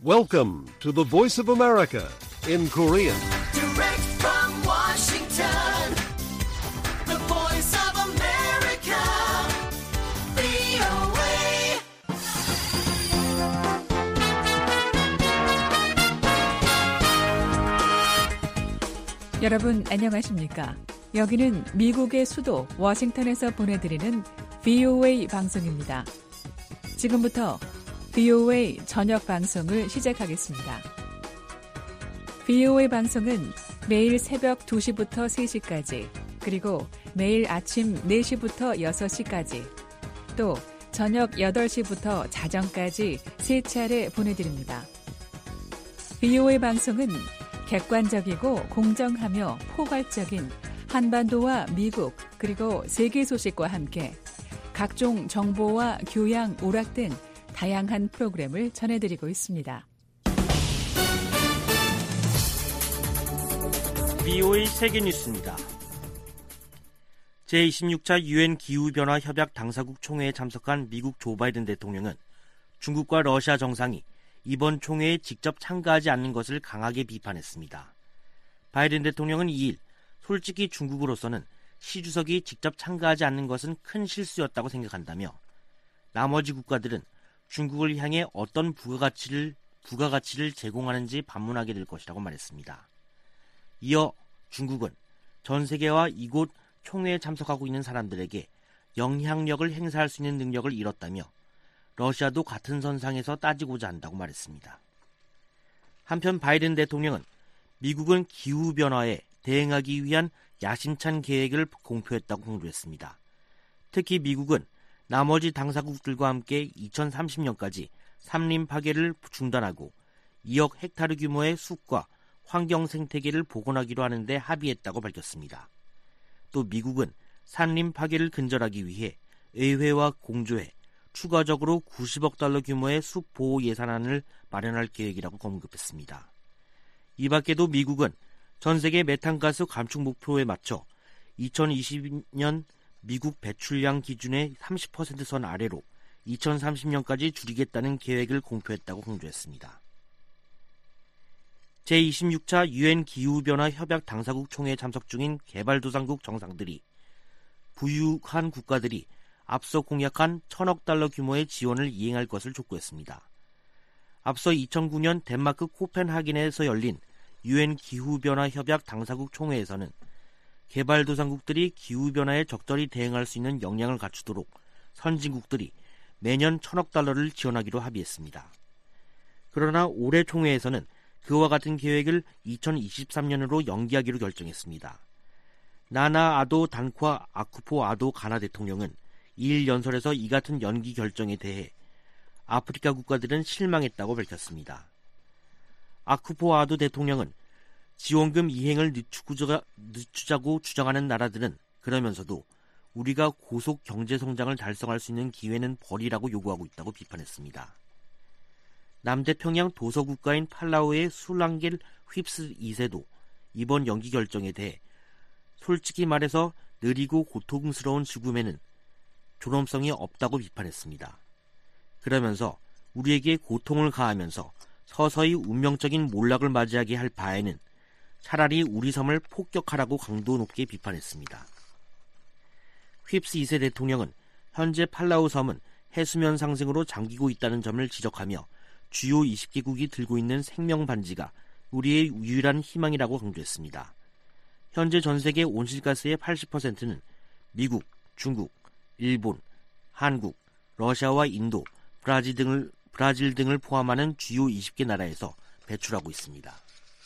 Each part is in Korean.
Welcome to the Voice of America in Korean. Direct from Washington, the Voice of America, VOA. 여러분 안녕하십니까? 여기는 미국의 수도 워싱턴에서 보내드리는 VOA 방송입니다. 지금부터 VOA 저녁 방송을 시작하겠습니다. VOA 방송은 매일 새벽 2시부터 3시까지, 그리고 매일 아침 4시부터 6시까지, 또 저녁 8시부터 자정까지 3차례 보내드립니다. VOA 방송은 객관적이고 공정하며 포괄적인 한반도와 미국 그리고 세계 소식과 함께 각종 정보와 교양, 오락 등 다양한 프로그램을 전해드리고 있습니다. VOA 세계뉴스입니다. 제26차 유엔 기후변화 협약 당사국 총회에 참석한 미국 조 바이든 대통령은 중국과 러시아 정상이 이번 총회에 직접 참가하지 않는 것을 강하게 비판했습니다. 바이든 대통령은 2일 솔직히 중국으로서는 시 주석이 직접 참가하지 않는 것은 큰 실수였다고 생각한다며 나머지 국가들은 중국을 향해 어떤 부가가치를 제공하는지 반문하게 될 것이라고 말했습니다. 이어 중국은 전 세계와 이곳 총회에 참석하고 있는 사람들에게 영향력을 행사할 수 있는 능력을 잃었다며 러시아도 같은 선상에서 따지고자 한다고 말했습니다. 한편 바이든 대통령은 미국은 기후변화에 대응하기 위한 야심찬 계획을 공표했다고 강조했습니다. 특히 미국은 나머지 당사국들과 함께 2030년까지 산림 파괴를 중단하고 2억 헥타르 규모의 숲과 환경 생태계를 복원하기로 하는데 합의했다고 밝혔습니다. 또 미국은 산림 파괴를 근절하기 위해 의회와 공조해 추가적으로 90억 달러 규모의 숲 보호 예산안을 마련할 계획이라고 언급했습니다. 이 밖에도 미국은 전 세계 메탄가스 감축 목표에 맞춰 2020년 미국 배출량 기준의 30% 선 아래로 2030년까지 줄이겠다는 계획을 공표했다고 강조했습니다. 제26차 유엔 기후변화 협약 당사국 총회에 참석 중인 개발도상국 정상들이 부유한 국가들이 앞서 공약한 1,000억 달러 규모의 지원을 이행할 것을 촉구했습니다. 앞서 2009년 덴마크 코펜하겐에서 열린 유엔 기후변화 협약 당사국 총회에서는 개발도상국들이 기후변화에 적절히 대응할 수 있는 역량을 갖추도록 선진국들이 매년 1,000억 달러를 지원하기로 합의했습니다. 그러나 올해 총회에서는 그와 같은 계획을 2023년으로 연기하기로 결정했습니다. 나나 아도 단콰 아쿠포 아도 가나 대통령은 2일 연설에서 이 같은 연기 결정에 대해 아프리카 국가들은 실망했다고 밝혔습니다. 아쿠포 아도 대통령은 지원금 이행을 늦추자고 주장하는 나라들은 그러면서도 우리가 고속 경제성장을 달성할 수 있는 기회는 버리라고 요구하고 있다고 비판했습니다. 남태평양 도서국가인 팔라우의 술랑겔 휩스 2세도 이번 연기 결정에 대해 솔직히 말해서 느리고 고통스러운 죽음에는 존엄성이 없다고 비판했습니다. 그러면서 우리에게 고통을 가하면서 서서히 운명적인 몰락을 맞이하게 할 바에는 차라리 우리 섬을 폭격하라고 강도 높게 비판했습니다. 휩스 2세 대통령은 현재 팔라우 섬은 해수면 상승으로 잠기고 있다는 점을 지적하며 주요 20개국이 들고 있는 생명 반지가 우리의 유일한 희망이라고 강조했습니다. 현재 전 세계 온실가스의 80%는 미국, 중국, 일본, 한국, 러시아와 인도, 브라질 등을 포함하는 주요 20개 나라에서 배출하고 있습니다.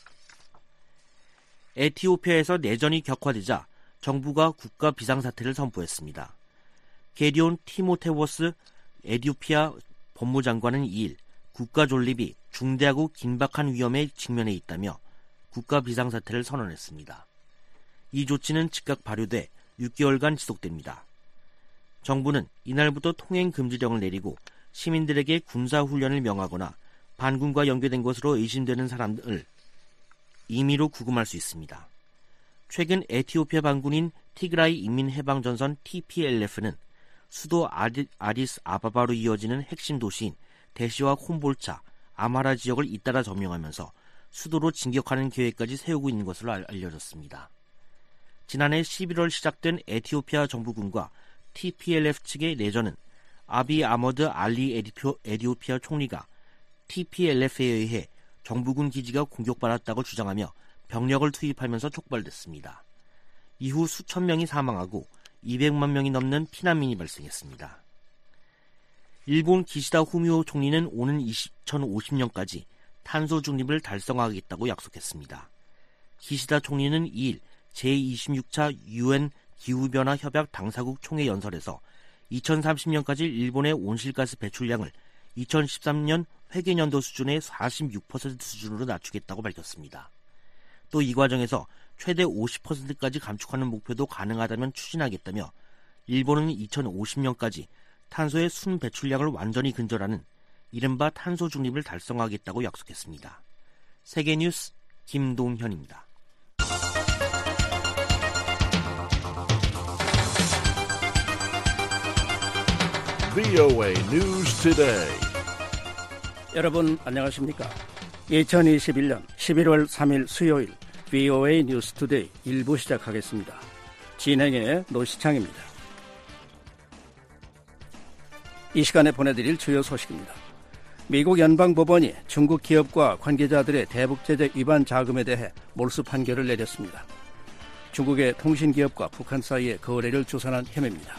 에티오피아에서 내전이 격화되자 정부가 국가 비상사태를 선포했습니다. 게디온 티모테워스 에티오피아 법무장관은 2일 국가 존립이 중대하고 긴박한 위험에 직면해 있다며 국가 비상사태를 선언했습니다. 이 조치는 즉각 발효돼 6개월간 지속됩니다. 정부는 이날부터 통행 금지령을 내리고 시민들에게 군사훈련을 명하거나 반군과 연계된 것으로 의심되는 사람을 임의로 구금할 수 있습니다. 최근 에티오피아 반군인 티그라이 인민해방전선 TPLF는 수도 아디스 아바바로 이어지는 핵심 도시인 대시와 콤볼차, 아마라 지역을 잇따라 점령하면서 수도로 진격하는 계획까지 세우고 있는 것으로 알려졌습니다. 지난해 11월 시작된 에티오피아 정부군과 TPLF 측의 내전은 아비 아머드 알리 에티오피아 총리가 TPLF에 의해 정부군 기지가 공격받았다고 주장하며 병력을 투입하면서 촉발됐습니다. 이후 수천 명이 사망하고 200만 명이 넘는 피난민이 발생했습니다. 일본 기시다 후미오 총리는 오는 2050년까지 탄소 중립을 달성하겠다고 약속했습니다. 기시다 총리는 2일 제26차 UN 기후변화 협약 당사국 총회 연설에서 2030년까지 일본의 온실가스 배출량을 2013년 회계년도 수준의 46% 수준으로 낮추겠다고 밝혔습니다. 또 이 과정에서 최대 50%까지 감축하는 목표도 가능하다면 추진하겠다며 일본은 2050년까지 탄소의 순 배출량을 완전히 근절하는 이른바 탄소 중립을 달성하겠다고 약속했습니다. 세계뉴스 김동현입니다. VOA News Today. 여러분 안녕하십니까? 2021년 11월 3일 수요일 VOA 뉴스 투데이 1부 시작하겠습니다. 진행의 노시창입니다. 이 시간에 보내드릴 주요 소식입니다. 미국 연방법원이 중국 기업과 관계자들의 대북제재 위반 자금에 대해 몰수 판결을 내렸습니다. 중국의 통신기업과 북한 사이의 거래를 주선한 혐의입니다.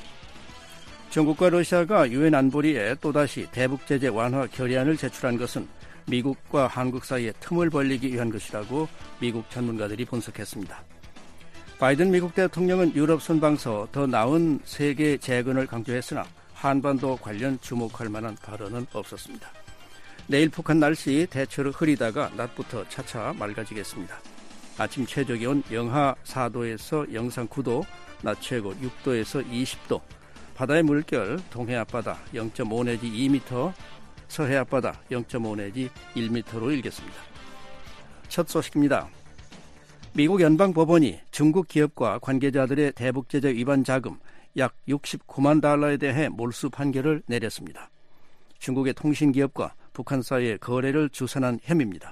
중국과 러시아가 유엔 안보리에 또다시 대북제재 완화 결의안을 제출한 것은 미국과 한국 사이에 틈을 벌리기 위한 것이라고 미국 전문가들이 분석했습니다. 바이든 미국 대통령은 유럽 순방서 더 나은 세계 재건을 강조했으나 한반도 관련 주목할 만한 발언은 없었습니다. 내일 북한 날씨 대체로 흐리다가 낮부터 차차 맑아지겠습니다. 아침 최저기온 영하 4도에서 영상 9도, 낮 최고 6도에서 20도, 바다의 물결 동해 앞바다 0.5 내지 2m, 서해 앞바다 0.5 내지 1m로 일겠습니다. 첫 소식입니다. 미국 연방법원이 중국 기업과 관계자들의 대북제재 위반 자금 약 69만 달러에 대해 몰수 판결을 내렸습니다. 중국의 통신기업과 북한 사이의 거래를 주선한 혐의입니다.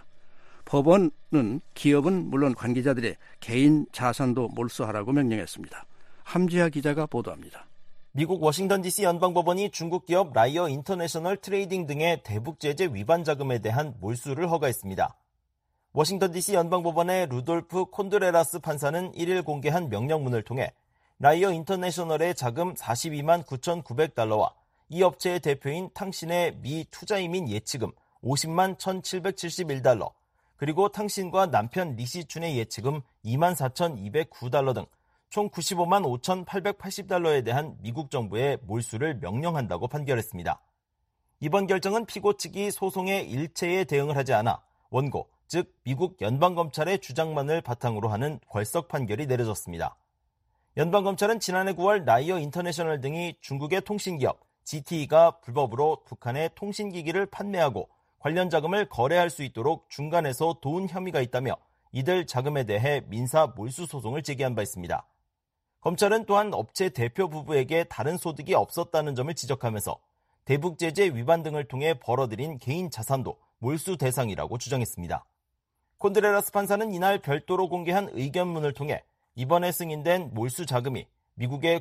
법원은 기업은 물론 관계자들의 개인 자산도 몰수하라고 명령했습니다. 함지하 기자가 보도합니다. 미국 워싱턴 DC 연방법원이 중국 기업 라이어 인터내셔널 트레이딩 등의 대북제재 위반 자금에 대한 몰수를 허가했습니다. 워싱턴 DC 연방법원의 루돌프 콘드레라스 판사는 1일 공개한 명령문을 통해 라이어 인터내셔널의 자금 42만 9,900달러와 이 업체의 대표인 탕신의 미 투자이민 예치금 50만 1,771달러, 그리고 탕신과 남편 리시춘의 예치금 2만 4,209달러 등 총 95만 5,880달러에 대한 미국 정부의 몰수를 명령한다고 판결했습니다. 이번 결정은 피고 측이 소송의 일체에 대응을 하지 않아 원고, 즉 미국 연방검찰의 주장만을 바탕으로 하는 궐석 판결이 내려졌습니다. 연방검찰은 지난해 9월 라이어 인터내셔널 등이 중국의 통신기업 GTE가 불법으로 북한에 통신기기를 판매하고 관련 자금을 거래할 수 있도록 중간에서 도운 혐의가 있다며 이들 자금에 대해 민사 몰수 소송을 제기한 바 있습니다. 검찰은 또한 업체 대표 부부에게 다른 소득이 없었다는 점을 지적하면서 대북제재 위반 등을 통해 벌어들인 개인 자산도 몰수 대상이라고 주장했습니다. 콘드레라스 판사는 이날 별도로 공개한 의견문을 통해 이번에 승인된 몰수 자금이 미국의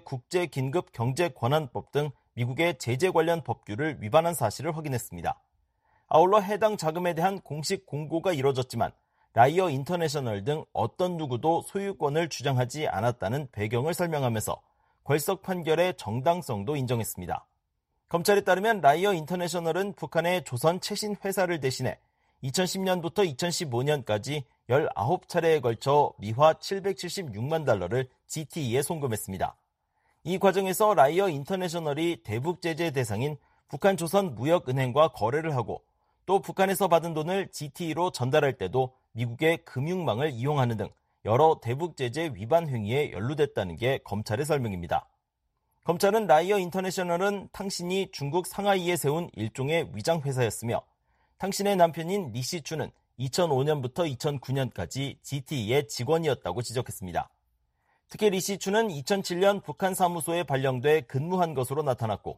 국제긴급경제권한법 등 미국의 제재 관련 법규를 위반한 사실을 확인했습니다. 아울러 해당 자금에 대한 공식 공고가 이뤄졌지만 라이어 인터내셔널 등 어떤 누구도 소유권을 주장하지 않았다는 배경을 설명하면서 궐석 판결의 정당성도 인정했습니다. 검찰에 따르면 라이어 인터내셔널은 북한의 조선 최신 회사를 대신해 2010년부터 2015년까지 19차례에 걸쳐 미화 776만 달러를 GTE에 송금했습니다. 이 과정에서 라이어 인터내셔널이 대북제재 대상인 북한 조선무역은행과 거래를 하고 또 북한에서 받은 돈을 GTE로 전달할 때도 미국의 금융망을 이용하는 등 여러 대북제재 위반 행위에 연루됐다는 게 검찰의 설명입니다. 검찰은 라이어 인터내셔널은 탕신이 중국 상하이에 세운 일종의 위장회사였으며 탕신의 남편인 리시추는 2005년부터 2009년까지 GTE의 직원이었다고 지적했습니다. 특히 리시추는 2007년 북한 사무소에 발령돼 근무한 것으로 나타났고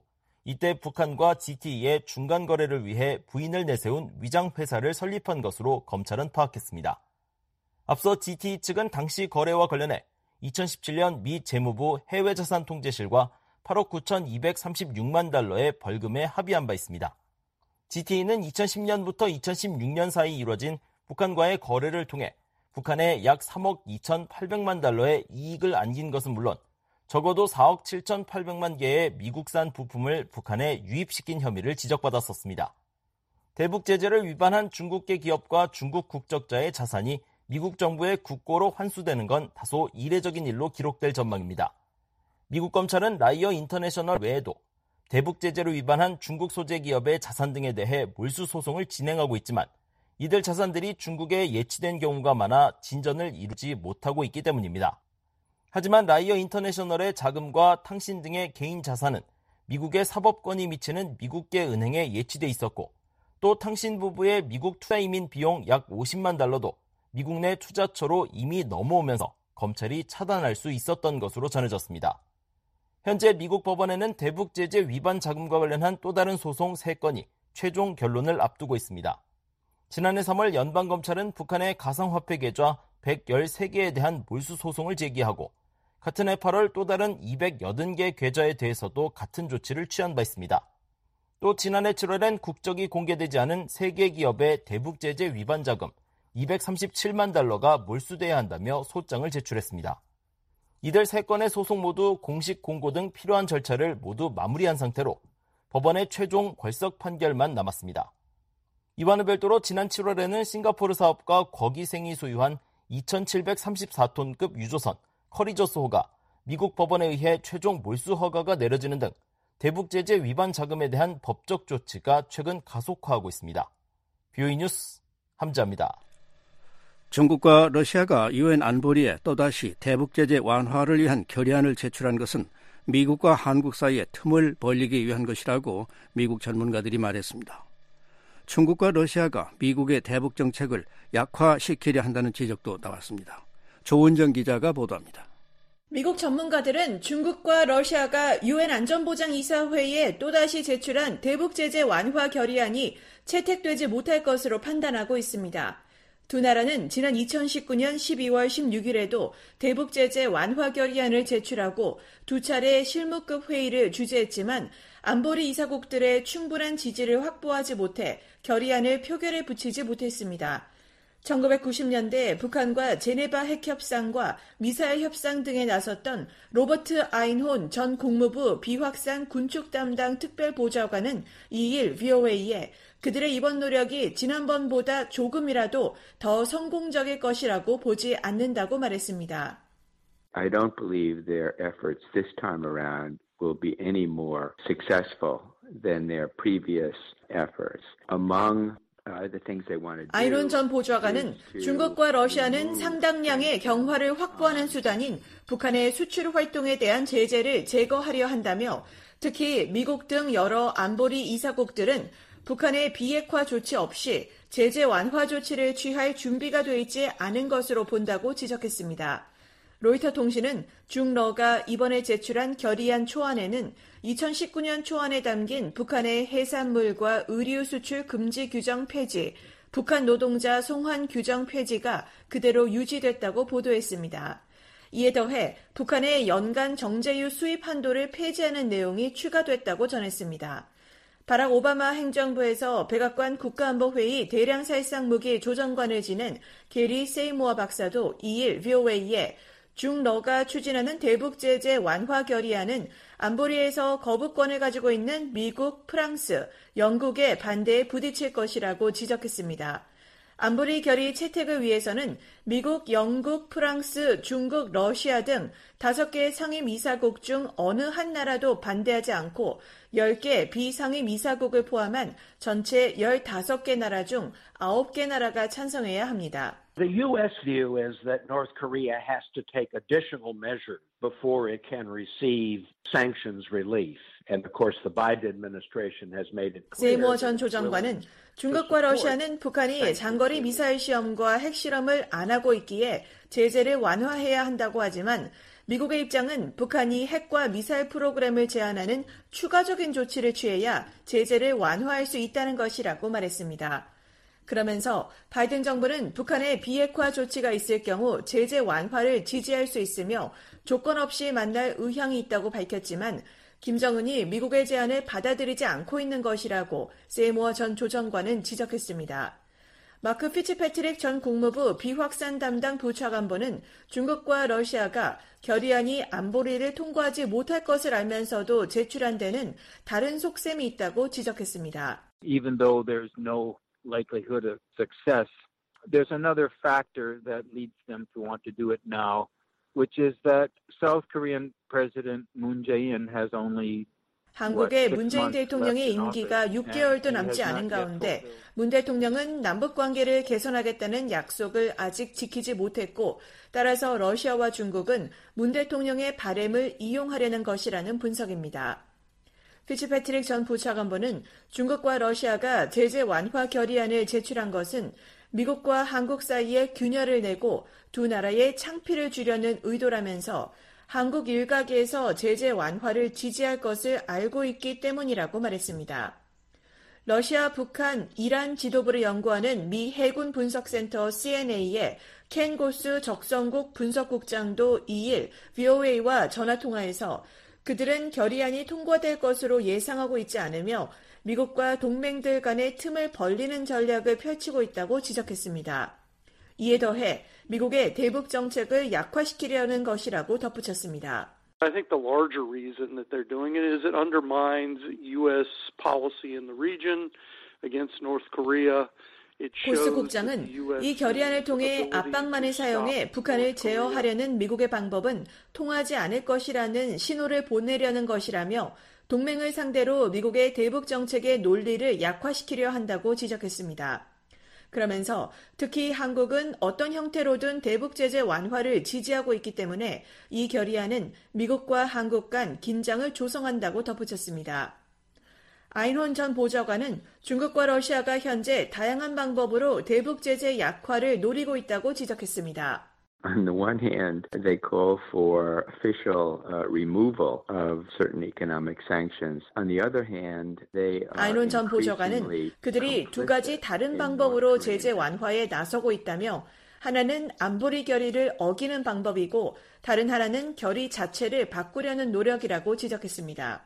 이때 북한과 GTE의 중간 거래를 위해 부인을 내세운 위장 회사를 설립한 것으로 검찰은 파악했습니다. 앞서 GTE 측은 당시 거래와 관련해 2017년 미 재무부 해외자산통제실과 8억 9,236만 달러의 벌금에 합의한 바 있습니다. GTE는 2010년부터 2016년 사이 이뤄진 북한과의 거래를 통해 북한에 약 3억 2,800만 달러의 이익을 안긴 것은 물론 적어도 4억 7,800만 개의 미국산 부품을 북한에 유입시킨 혐의를 지적받았었습니다. 대북 제재를 위반한 중국계 기업과 중국 국적자의 자산이 미국 정부의 국고로 환수되는 건 다소 이례적인 일로 기록될 전망입니다. 미국 검찰은 라이어 인터내셔널 외에도 대북 제재를 위반한 중국 소재 기업의 자산 등에 대해 몰수 소송을 진행하고 있지만 이들 자산들이 중국에 예치된 경우가 많아 진전을 이루지 못하고 있기 때문입니다. 하지만 라이어 인터내셔널의 자금과 탕신 등의 개인 자산은 미국의 사법권이 미치는 미국계 은행에 예치돼 있었고 또 탕신 부부의 미국 투자 이민 비용 약 50만 달러도 미국 내 투자처로 이미 넘어오면서 검찰이 차단할 수 있었던 것으로 전해졌습니다. 현재 미국 법원에는 대북 제재 위반 자금과 관련한 또 다른 소송 3건이 최종 결론을 앞두고 있습니다. 지난해 3월 연방검찰은 북한의 가상화폐 계좌 113개에 대한 몰수 소송을 제기하고 같은 해 8월 또 다른 280개 계좌에 대해서도 같은 조치를 취한 바 있습니다. 또 지난해 7월엔 국적이 공개되지 않은 3개 기업의 대북 제재 위반 자금 237만 달러가 몰수돼야 한다며 소장을 제출했습니다. 이들 3건의 소송 모두 공식 공고 등 필요한 절차를 모두 마무리한 상태로 법원의 최종 궐석 판결만 남았습니다. 이와는 별도로 지난 7월에는 싱가포르 사업가 곽이생이 소유한 2734톤급 유조선 커리저스호가 미국 법원에 의해 최종 몰수 허가가 내려지는 등 대북 제재 위반 자금에 대한 법적 조치가 최근 가속화하고 있습니다. BOE 뉴스 함자입니다. 중국과 러시아가 유엔 안보리에 또다시 대북 제재 완화를 위한 결의안을 제출한 것은 미국과 한국 사이에 틈을 벌리기 위한 것이라고 미국 전문가들이 말했습니다. 중국과 러시아가 미국의 대북 정책을 약화시키려 한다는 지적도 나왔습니다. 조은정 기자가 보도합니다. 미국 전문가들은 중국과 러시아가 유엔 안전보장이사회에 또다시 제출한 대북 제재 완화 결의안이 채택되지 못할 것으로 판단하고 있습니다. 두 나라는 지난 2019년 12월 16일에도 대북 제재 완화 결의안을 제출하고 두 차례 실무급 회의를 주재했지만 안보리 이사국들의 충분한 지지를 확보하지 못해 결의안을 표결에 붙이지 못했습니다. 1990년대 북한과 제네바 핵협상과 미사일 협상 등에 나섰던 로버트 아인혼 전 국무부 비확산 군축 담당 특별보좌관은 2일 VOA에 그들의 이번 노력이 지난번보다 조금이라도 더 성공적일 것이라고 보지 않는다고 말했습니다. I don't believe their efforts this time around will be any more successful than their previous efforts. Among 아이론 전 보좌관은 중국과 러시아는 상당량의 경화를 확보하는 수단인 북한의 수출 활동에 대한 제재를 제거하려 한다며 특히 미국 등 여러 안보리 이사국들은 북한의 비핵화 조치 없이 제재 완화 조치를 취할 준비가 되어 있지 않은 것으로 본다고 지적했습니다. 로이터 통신은 중러가 이번에 제출한 결의안 초안에는 2019년 초안에 담긴 북한의 해산물과 의류 수출 금지 규정 폐지, 북한 노동자 송환 규정 폐지가 그대로 유지됐다고 보도했습니다. 이에 더해 북한의 연간 정제유 수입 한도를 폐지하는 내용이 추가됐다고 전했습니다. 바락 오바마 행정부에서 백악관 국가안보회의 대량살상무기 조정관을 지낸 게리 세이모어 박사도 2일 VOA에 중러가 추진하는 대북 제재 완화 결의안은 안보리에서 거부권을 가지고 있는 미국, 프랑스, 영국의 반대에 부딪힐 것이라고 지적했습니다. 안보리 결의 채택을 위해서는 미국, 영국, 프랑스, 중국, 러시아 등 5개 상임이사국 중 어느 한 나라도 반대하지 않고 10개 비상임이사국을 포함한 전체 15개 나라 중 9개 나라가 찬성해야 합니다. The U.S. view is that North Korea has to take additional measures before it can receive sanctions relief. And of course, the Biden administration has made it clear. 세이모어 전 조정관은 중국과 러시아는 북한이 장거리 미사일 시험과 핵실험을 안 하고 있기에 제재를 완화해야 한다고 하지만 미국의 입장은 북한이 핵과 미사일 프로그램을 제한하는 추가적인 조치를 취해야 제재를 완화할 수 있다는 것이라고 말했습니다. 그러면서 바이든 정부는 북한의 비핵화 조치가 있을 경우 제재 완화를 지지할 수 있으며 조건 없이 만날 의향이 있다고 밝혔지만 김정은이 미국의 제안을 받아들이지 않고 있는 것이라고 세이모어 전 조정관은 지적했습니다. 마크 피츠패트릭 전 국무부 비확산 담당 부차관보는 중국과 러시아가 결의안이 안보리를 통과하지 못할 것을 알면서도 제출한 데는 다른 속셈이 있다고 지적했습니다. Even though there's no likelihood of success, there's another factor that leads them to want to do it now, which is that South Korean President Moon Jae-in has only 한국의 문재인 대통령의 임기가 6개월도 남지 않은 가운데 문 대통령은 남북관계를 개선하겠다는 약속을 아직 지키지 못했고 따라서 러시아와 중국은 문 대통령의 바램을 이용하려는 것이라는 분석입니다. 피츠패트릭 전 부차관보는 중국과 러시아가 제재 완화 결의안을 제출한 것은 미국과 한국 사이에 균열을 내고 두 나라의 창피를 주려는 의도라면서 한국 일각에서 제재 완화를 지지할 것을 알고 있기 때문이라고 말했습니다. 러시아, 북한, 이란 지도부를 연구하는 미 해군 분석센터 CNA의 켄 고스 적성국 분석국장도 2일 VOA와 전화통화에서 그들은 결의안이 통과될 것으로 예상하고 있지 않으며 미국과 동맹들 간의 틈을 벌리는 전략을 펼치고 있다고 지적했습니다. 이에 더해 미국의 대북 정책을 약화시키려는 것이라고 덧붙였습니다. I think the larger reason that they're doing it is it undermines U.S. policy in the region against North Korea. 고스 국장은 이 결의안을 통해 압박만을 사용해 북한을 제어하려는 미국의 방법은 통하지 않을 것이라는 신호를 보내려는 것이라며 동맹을 상대로 미국의 대북 정책의 논리를 약화시키려 한다고 지적했습니다. 그러면서 특히 한국은 어떤 형태로든 대북 제재 완화를 지지하고 있기 때문에 이 결의안은 미국과 한국 간 긴장을 조성한다고 덧붙였습니다. 아인혼 전 보좌관은 중국과 러시아가 현재 다양한 방법으로 대북 제재 약화를 노리고 있다고 지적했습니다. On the one hand, they call for official removal of certain economic sanctions. On the other hand, they are 아인혼 전 보좌관은 그들이 두 가지 다른 방법으로 제재 완화에 나서고 있다며 하나는 안보리 결의를 어기는 방법이고 다른 하나는 결의 자체를 바꾸려는 노력이라고 지적했습니다.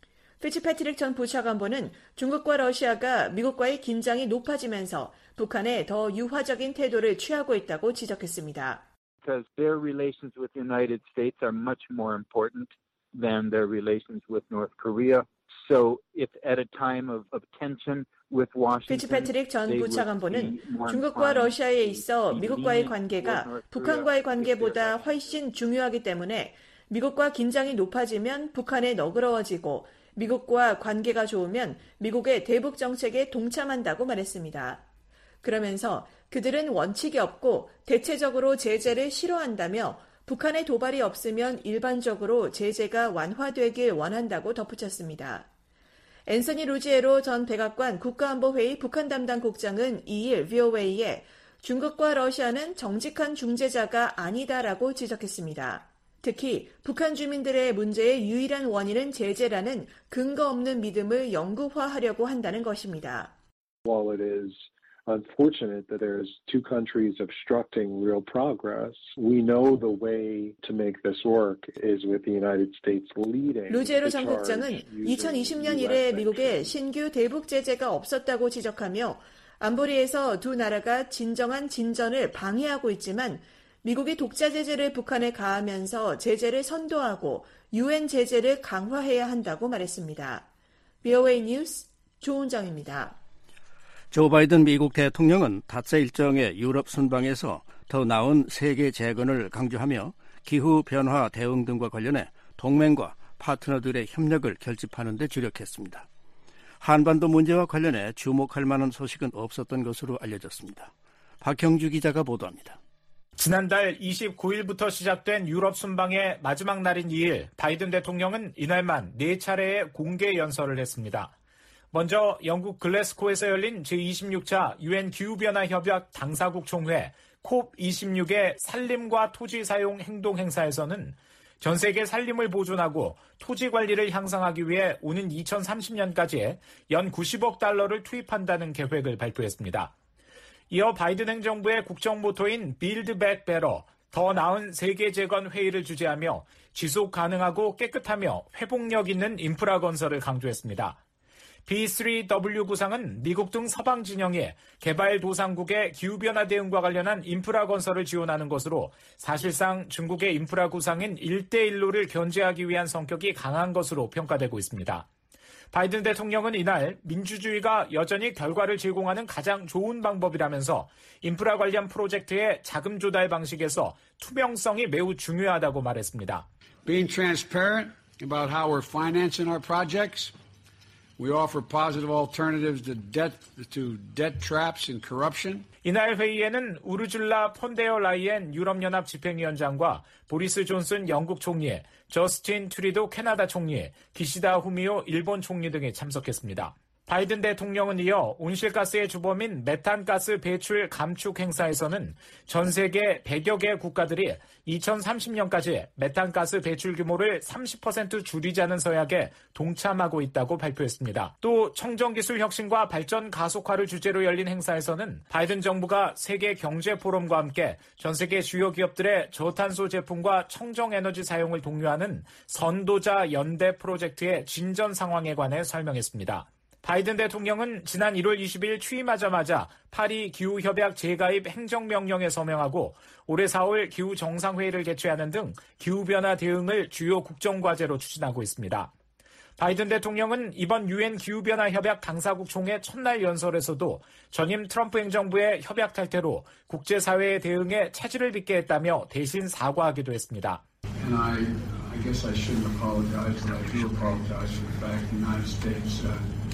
피츠패트릭 전 부차관보는 중국과 러시아가 미국과의 긴장이 높아지면서 북한에 더 유화적인 태도를 취하고 있다고 지적했습니다. Because their relations with the United States are much more important than their relations with North Korea. So if at a time of tension with Washington, 피츠패트릭 전 부차관보는 중국과 러시아에 있어 미국과의 관계가 북한과의 관계보다 훨씬 중요하기 때문에 미국과 긴장이 높아지면 북한에 너그러워지고 미국과 관계가 좋으면 미국의 대북 정책에 동참한다고 말했습니다. 그러면서 그들은 원칙이 없고 대체적으로 제재를 싫어한다며 북한의 도발이 없으면 일반적으로 제재가 완화되길 원한다고 덧붙였습니다. 앤서니 루지에로 전 백악관 국가안보회의 북한 담당 국장은 2일 VOA에 중국과 러시아는 정직한 중재자가 아니다라고 지적했습니다. 특히 북한 주민들의 문제의 유일한 원인은 제재라는 근거 없는 믿음을 영구화하려고 한다는 것입니다. While it is unfortunate that there's two countries obstructing real progress, we know the way to make this work is with the United States leading. 루제로 전 국장은 2020년 이래 미국의 신규 대북 제재가 없었다고 지적하며 안보리에서 두 나라가 진정한 진전을 방해하고 있지만 미국이 독자 제재를 북한에 가하면서 제재를 선도하고 UN 제재를 강화해야 한다고 말했습니다. VOA 뉴스 조은정입니다. 조 바이든 미국 대통령은 닷새 일정의 유럽 순방에서 더 나은 세계 재건을 강조하며 기후변화 대응 등과 관련해 동맹과 파트너들의 협력을 결집하는 데 주력했습니다. 한반도 문제와 관련해 주목할 만한 소식은 없었던 것으로 알려졌습니다. 박형주 기자가 보도합니다. 지난달 29일부터 시작된 유럽 순방의 마지막 날인 2일, 바이든 대통령은 이날만 4차례의 공개 연설을 했습니다. 먼저 영국 글래스고에서 열린 제26차 유엔 기후변화 협약 당사국 총회 COP26의 산림과 토지 사용 행동 행사에서는 전 세계 산림을 보존하고 토지 관리를 향상하기 위해 오는 2030년까지 연 90억 달러를 투입한다는 계획을 발표했습니다. 이어 바이든 행정부의 국정 모토인 Build Back Better, 더 나은 세계 재건 회의를 주재하며 지속 가능하고 깨끗하며 회복력 있는 인프라 건설을 강조했습니다. B3W 구상은 미국 등 서방 진영이 개발도상국의 기후변화 대응과 관련한 인프라 건설을 지원하는 것으로 사실상 중국의 인프라 구상인 1대1로를 견제하기 위한 성격이 강한 것으로 평가되고 있습니다. 바이든 대통령은 이날 민주주의가 여전히 결과를 제공하는 가장 좋은 방법이라면서 인프라 관련 프로젝트의 자금 조달 방식에서 투명성이 매우 중요하다고 말했습니다. Being transparent about how we're financing our projects. We offer positive alternatives to debt traps and corruption. 이날 회의에는 우르줄라 폰데어 라이엔 유럽연합 집행위원장과 보리스 존슨 영국 총리, 저스틴 트리도 캐나다 총리, 기시다 후미오 일본 총리 등이 참석했습니다. 바이든 대통령은 이어 온실가스의 주범인 메탄가스 배출 감축 행사에서는 전 세계 100여 개 국가들이 2030년까지 메탄가스 배출 규모를 30% 줄이자는 서약에 동참하고 있다고 발표했습니다. 또 청정기술 혁신과 발전 가속화를 주제로 열린 행사에서는 바이든 정부가 세계 경제 포럼과 함께 전 세계 주요 기업들의 저탄소 제품과 청정에너지 사용을 독려하는 선도자 연대 프로젝트의 진전 상황에 관해 설명했습니다. 바이든 대통령은 지난 1월 20일 취임하자마자 파리 기후협약 재가입 행정명령에 서명하고 올해 4월 기후정상회의를 개최하는 등 기후변화 대응을 주요 국정과제로 추진하고 있습니다. 바이든 대통령은 이번 유엔 기후변화 협약 당사국 총회 첫날 연설에서도 전임 트럼프 행정부의 협약 탈퇴로 국제사회의 대응에 차질을 빚게 했다며 대신 사과하기도 했습니다. I guess I shouldn't apologize, but I do apologize for the fact the United States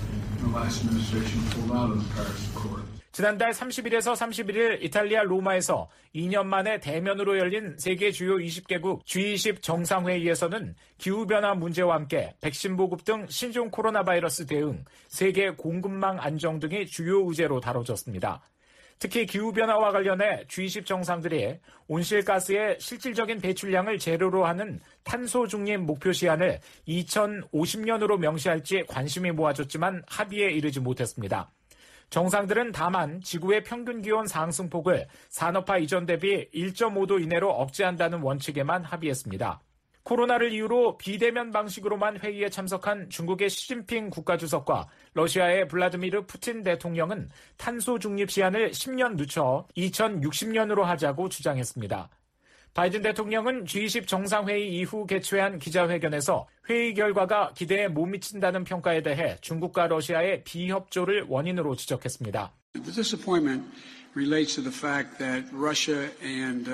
지난달 30일에서 31일 이탈리아 로마에서 2년 만에 대면으로 열린 세계 주요 20개국 G20 정상회의에서는 기후변화 문제와 함께 백신 보급 등 신종 코로나 바이러스 대응, 세계 공급망 안정 등이 주요 의제로 다뤄졌습니다. 특히 기후변화와 관련해 G20 정상들이 온실가스의 실질적인 배출량을 제로로 하는 탄소 중립 목표 시한을 2050년으로 명시할지 관심이 모아졌지만 합의에 이르지 못했습니다. 정상들은 다만 지구의 평균 기온 상승폭을 산업화 이전 대비 1.5도 이내로 억제한다는 원칙에만 합의했습니다. 코로나를 이유로 비대면 방식으로만 회의에 참석한 중국의 시진핑 국가주석과 러시아의 블라디미르 푸틴 대통령은 탄소 중립 시한을 10년 늦춰 2060년으로 하자고 주장했습니다. 바이든 대통령은 G20 정상회의 이후 개최한 기자회견에서 회의 결과가 기대에 못 미친다는 평가에 대해 중국과 러시아의 비협조를 원인으로 지적했습니다. The disappointment relates to the fact that Russia and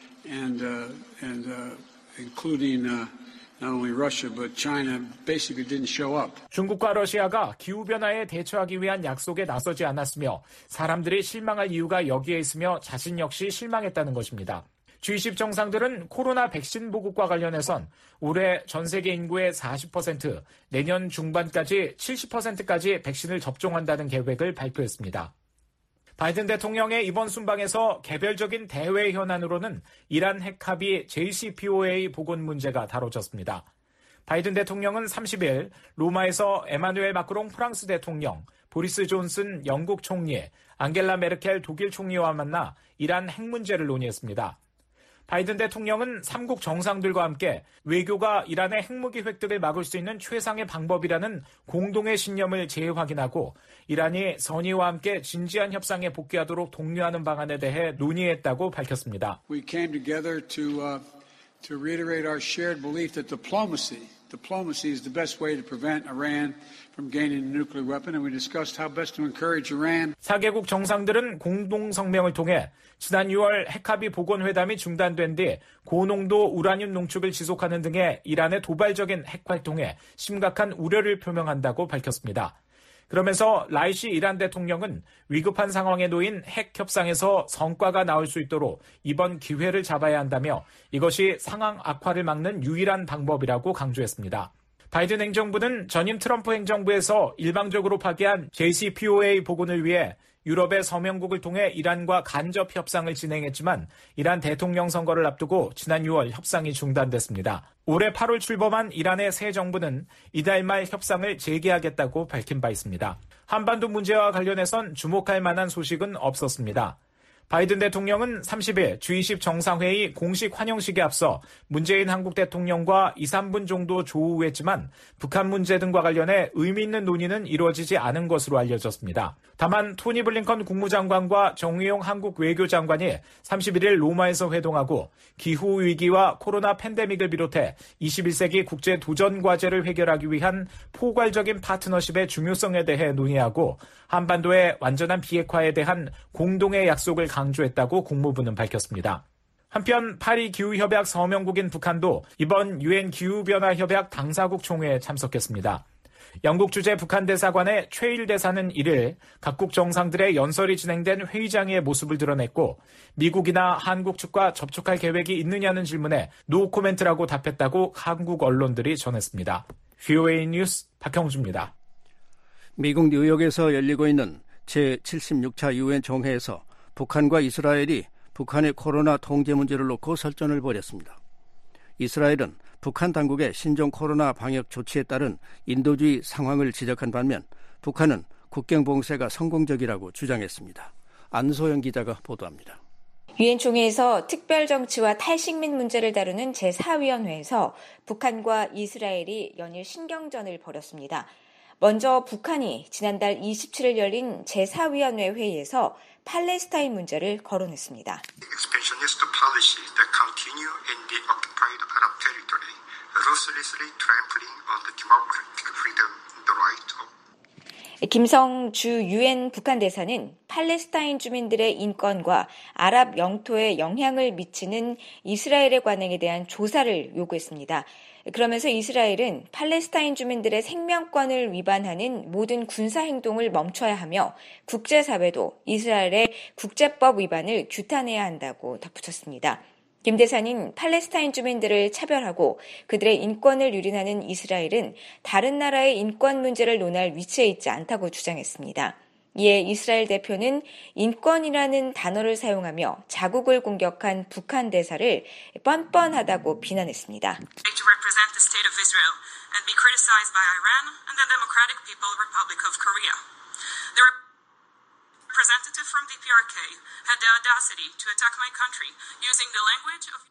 including not only Russia but China basically didn't show up. 중국과 러시아가 기후변화에 대처하기 위한 약속에 나서지 않았으며 사람들이 실망할 이유가 여기에 있으며 자신 역시 실망했다는 것입니다. G20 정상들은 코로나 백신 보급과 관련해선 올해 전 세계 인구의 40%, 내년 중반까지 70%까지 백신을 접종한다는 계획을 발표했습니다. 바이든 대통령의 이번 순방에서 개별적인 대외 현안으로는 이란 핵 합의 JCPOA 복원 문제가 다뤄졌습니다. 바이든 대통령은 30일 로마에서 에마누엘 마크롱 프랑스 대통령, 보리스 존슨 영국 총리, 앙겔라 메르켈 독일 총리와 만나 이란 핵 문제를 논의했습니다. 바이든 대통령은 3국 정상들과 함께 외교가 이란의 핵무기 획득을 막을 수 있는 최상의 방법이라는 공동의 신념을 재확인하고 이란이 선의와 함께 진지한 협상에 복귀하도록 독려하는 방안에 대해 논의했다고 밝혔습니다. We came together to reiterate our shared belief that diplomacy is the best way to prevent Iran from gaining a nuclear weapon, and we discussed how best to encourage Iran. 4개국 정상들은 공동 성명을 통해 지난 6월 핵합의 복원 회담이 중단된 뒤 고농도 우라늄 농축을 지속하는 등의 이란의 도발적인 핵 활동에 심각한 우려를 표명한다고 밝혔습니다. 그러면서 라이시 이란 대통령은 위급한 상황에 놓인 핵 협상에서 성과가 나올 수 있도록 이번 기회를 잡아야 한다며 이것이 상황 악화를 막는 유일한 방법이라고 강조했습니다. 바이든 행정부는 전임 트럼프 행정부에서 일방적으로 파기한 JCPOA 복원을 위해 유럽의 서명국을 통해 이란과 간접 협상을 진행했지만 이란 대통령 선거를 앞두고 지난 6월 협상이 중단됐습니다. 올해 8월 출범한 이란의 새 정부는 이달 말 협상을 재개하겠다고 밝힌 바 있습니다. 한반도 문제와 관련해선 주목할 만한 소식은 없었습니다. 바이든 대통령은 30일 G20 정상회의 공식 환영식에 앞서 문재인 한국 대통령과 2, 3분 정도 조우했지만 북한 문제 등과 관련해 의미 있는 논의는 이루어지지 않은 것으로 알려졌습니다. 다만 토니 블링컨 국무장관과 정의용 한국 외교장관이 31일 로마에서 회동하고 기후위기와 코로나 팬데믹을 비롯해 21세기 국제 도전 과제를 해결하기 위한 포괄적인 파트너십의 중요성에 대해 논의하고 한반도의 완전한 비핵화에 대한 공동의 약속을 강조했다고 국무부는 밝혔습니다. 한편 파리 기후협약 서명국인 북한도 이번 유엔 기후변화협약 당사국 총회에 참석했습니다. 영국 주재 북한 대사관의 최일 대사는 1일 각국 정상들의 연설이 진행된 회의장의 모습을 드러냈고 미국이나 한국 측과 접촉할 계획이 있느냐는 질문에 노 코멘트라고 답했다고 한국 언론들이 전했습니다. VOA 뉴스 박형주입니다. 미국 뉴욕에서 열리고 있는 제76차 유엔 정회에서 북한과 이스라엘이 북한의 코로나 통제 문제를 놓고 설전을 벌였습니다. 이스라엘은 북한 당국의 신종 코로나 방역 조치에 따른 인도주의 상황을 지적한 반면 북한은 국경 봉쇄가 성공적이라고 주장했습니다. 안소영 기자가 보도합니다. 유엔 총회에서 특별 정치와 탈식민 문제를 다루는 제4위원회에서 북한과 이스라엘이 연일 신경전을 벌였습니다. 먼저 북한이 지난달 27일 열린 제4위원회 회의에서 팔레스타인 문제를 거론했습니다. Expansionist policy that continue in the occupied Arab territory, ruthlessly trampling on the democratic freedom, the right of 김성 주 유엔 북한 대사는 팔레스타인 주민들의 인권과 아랍 영토에 영향을 미치는 이스라엘의 관행에 대한 조사를 요구했습니다. 그러면서 이스라엘은 팔레스타인 주민들의 생명권을 위반하는 모든 군사 행동을 멈춰야 하며 국제사회도 이스라엘의 국제법 위반을 규탄해야 한다고 덧붙였습니다. 김 대사는 팔레스타인 주민들을 차별하고 그들의 인권을 유린하는 이스라엘은 다른 나라의 인권 문제를 논할 위치에 있지 않다고 주장했습니다. 이에 이스라엘 대표는 인권이라는 단어를 사용하며 자국을 공격한 북한 대사를 뻔뻔하다고 비난했습니다. To represent the state of Israel and be criticized by Iran and the Democratic People's Republic of Korea. The representative from DPRK had the audacity to attack my country using the language of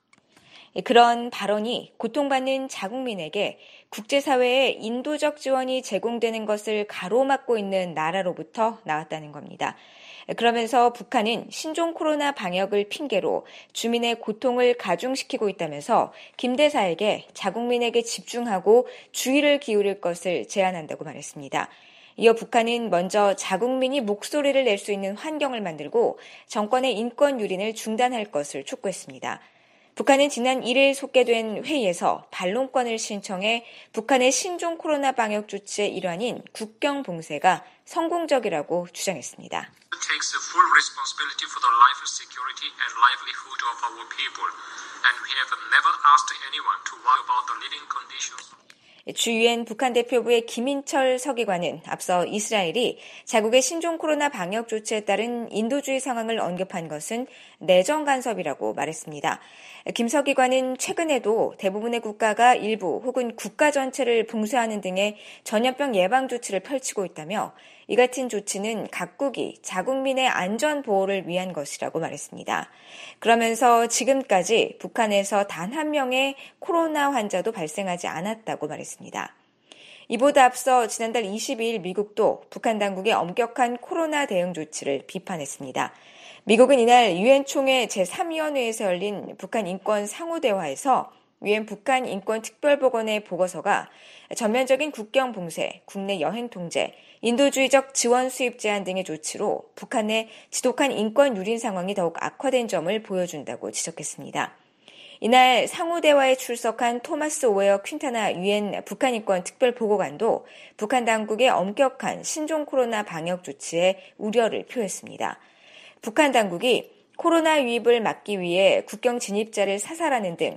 그런 발언이 고통받는 자국민에게 국제사회에 인도적 지원이 제공되는 것을 가로막고 있는 나라로부터 나왔다는 겁니다. 그러면서 북한은 신종 코로나 방역을 핑계로 주민의 고통을 가중시키고 있다면서 김 대사에게 자국민에게 집중하고 주의를 기울일 것을 제안한다고 말했습니다. 이어 북한은 먼저 자국민이 목소리를 낼 수 있는 환경을 만들고 정권의 인권 유린을 중단할 것을 촉구했습니다. 북한은 지난 1일 속개된 회의에서 반론권을 신청해 북한의 신종 코로나 방역 조치의 일환인 국경 봉쇄가 성공적이라고 주장했습니다. takes full responsibility for the life security and livelihood of our people, and we have never asked anyone to worry about the living conditions. 주 유엔 북한 대표부의 김인철 서기관은 앞서 이스라엘이 자국의 신종 코로나 방역 조치에 따른 인도주의 상황을 언급한 것은 내정 간섭이라고 말했습니다. 김 서기관은 최근에도 대부분의 국가가 일부 혹은 국가 전체를 봉쇄하는 등의 전염병 예방 조치를 펼치고 있다며 이 같은 조치는 각국이 자국민의 안전 보호를 위한 것이라고 말했습니다. 그러면서 지금까지 북한에서 단 한 명의 코로나 환자도 발생하지 않았다고 말했습니다. 이보다 앞서 지난달 22일 미국도 북한 당국의 엄격한 코로나 대응 조치를 비판했습니다. 미국은 이날 유엔 총회 제3위원회에서 열린 북한 인권 상호대화에서 유엔 북한 인권 특별보건의 보고서가 전면적인 국경 봉쇄, 국내 여행 통제, 인도주의적 지원 수입 제한 등의 조치로 북한의 지독한 인권 유린 상황이 더욱 악화된 점을 보여준다고 지적했습니다. 이날 상호대화에 출석한 토마스 오웨어 퀸타나 유엔 북한인권 특별보고관도 북한 당국의 엄격한 신종 코로나 방역 조치에 우려를 표했습니다. 북한 당국이 코로나 유입을 막기 위해 국경 진입자를 사살하는 등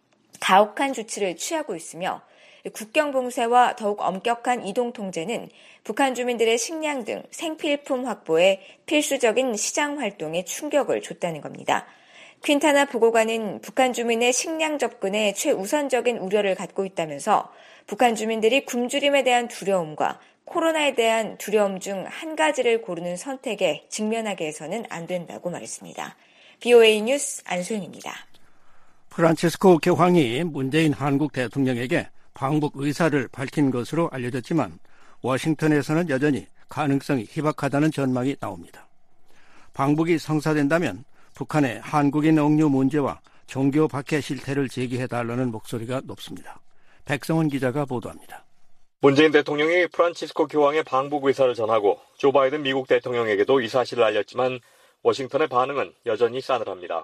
가혹한 조치를 취하고 있으며 국경 봉쇄와 더욱 엄격한 이동 통제는 북한 주민들의 식량 등 생필품 확보에 필수적인 시장 활동에 충격을 줬다는 겁니다. 퀸타나 보고관은 북한 주민의 식량 접근에 최우선적인 우려를 갖고 있다면서 북한 주민들이 굶주림에 대한 두려움과 코로나에 대한 두려움 중 한 가지를 고르는 선택에 직면하게 해서는 안 된다고 말했습니다. BOA 뉴스 안소영입니다. 프란치스코 교황이 문재인 한국 대통령에게 방북 의사를 밝힌 것으로 알려졌지만 워싱턴에서는 여전히 가능성이 희박하다는 전망이 나옵니다. 방북이 성사된다면 북한의 한국인 억류 문제와 종교 박해 실태를 제기해달라는 목소리가 높습니다. 백성원 기자가 보도합니다. 문재인 대통령이 프란치스코 교황의 방북 의사를 전하고 조 바이든 미국 대통령에게도 이 사실을 알렸지만 워싱턴의 반응은 여전히 싸늘합니다.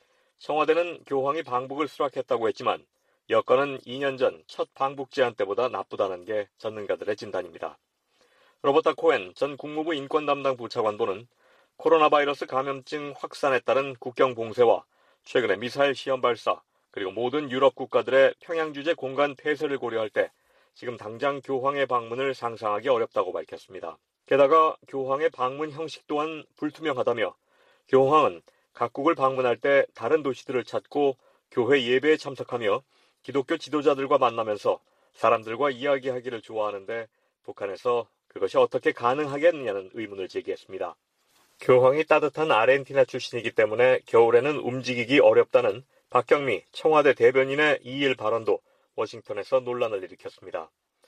청와대는 교황이 방북을 수락했다고 했지만 여건은 2년 전 첫 방북 제안 때보다 나쁘다는 게 전문가들의 진단입니다. 로버타 코엔 전 국무부 인권 담당 부차관보는 코로나 바이러스 감염증 확산에 따른 국경 봉쇄와 최근의 미사일 시험 발사 그리고 모든 유럽 국가들의 평양 주재 공간 폐쇄를 고려할 때 지금 당장 교황의 방문을 상상하기 어렵다고 밝혔습니다. 게다가 교황의 방문 형식 또한 불투명하다며 교황은 각국을 방문할 때 다른 도시들을 찾고 교회 예배에 참석하며 기독교 지도자들과 만나면서 사람들과 이야기하기를 좋아하는데 북한에서 그것이 어떻게 가능하겠느냐는 의문을 제기했습니다. 교황이 따뜻한 아르헨티나 출신이기 때문에 겨울에는 움직이기 어렵다는 박경미 청와대 대변인의 이일 발언도 워싱턴에서 논란을 일으켰습니다.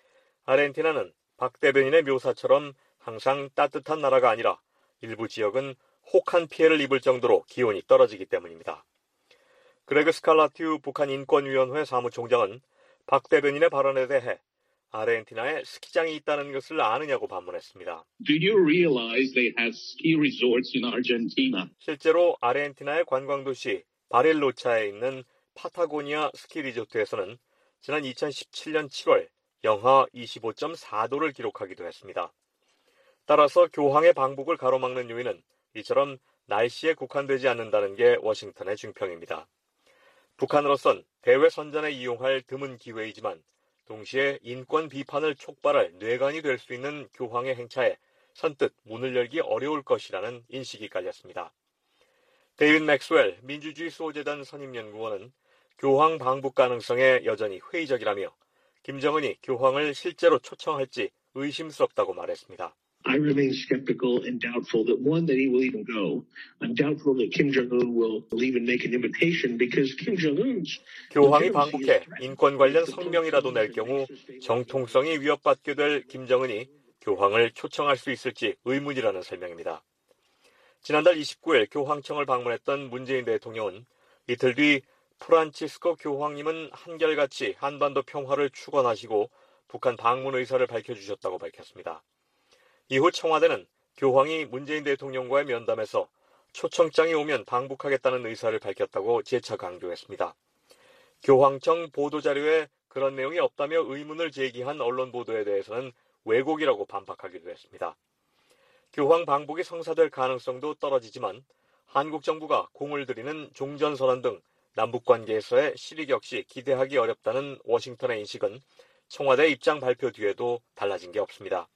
아르헨티나는 박 대변인의 묘사처럼 항상 따뜻한 나라가 아니라 일부 지역은 혹한 피해를 입을 정도로 기온이 떨어지기 때문입니다. 그레그 스칼라튜 북한 인권위원회 사무총장은 박 대변인의 발언에 대해 아르헨티나에 스키장이 있다는 것을 아느냐고 반문했습니다. Do you realize they have ski resorts in Argentina? 실제로 아르헨티나의 관광도시 바릴로차에 있는 파타고니아 스키 리조트에서는 지난 2017년 7월 영하 25.4도를 기록하기도 했습니다. 따라서 교황의 방북을 가로막는 요인은 이처럼 날씨에 국한되지 않는다는 게 워싱턴의 중평입니다. 북한으로선 대외 선전에 이용할 드문 기회이지만 동시에 인권 비판을 촉발할 뇌관이 될 수 있는 교황의 행차에 선뜻 문을 열기 어려울 것이라는 인식이 깔렸습니다. 데이빗 맥스웰 민주주의 수호재단 선임연구원은 교황 방북 가능성에 여전히 회의적이라며 김정은이 교황을 실제로 초청할지 의심스럽다고 말했습니다. I remain skeptical and doubtful that one, that he will even go. I'm doubtful that Kim Jong-un will even make an invitation because Kim Jong-un's 교황이 방북해 인권 관련 성명이라도 낼 경우 정통성이 위협받게 될 김정은이 교황을 초청할 수 있을지 의문이라는 설명입니다. 지난달 29일 교황청을 방문했던 문재인 대통령은 이틀 뒤 프란치스코 교황님은 한결같이 한반도 평화를 축원하시고 북한 방문 의사를 밝혀주셨다고 밝혔습니다. 이후 청와대는 교황이 문재인 대통령과의 면담에서 초청장이 오면 방북하겠다는 의사를 밝혔다고 재차 강조했습니다. 교황청 보도자료에 그런 내용이 없다며 의문을 제기한 언론 보도에 대해서는 왜곡이라고 반박하기도 했습니다. 교황 방북이 성사될 가능성도 떨어지지만 한국 정부가 공을 들이는 종전선언 등 남북관계에서의 실익 역시 기대하기 어렵다는 워싱턴의 인식은 청와대 입장 발표 뒤에도 달라진 게 없습니다.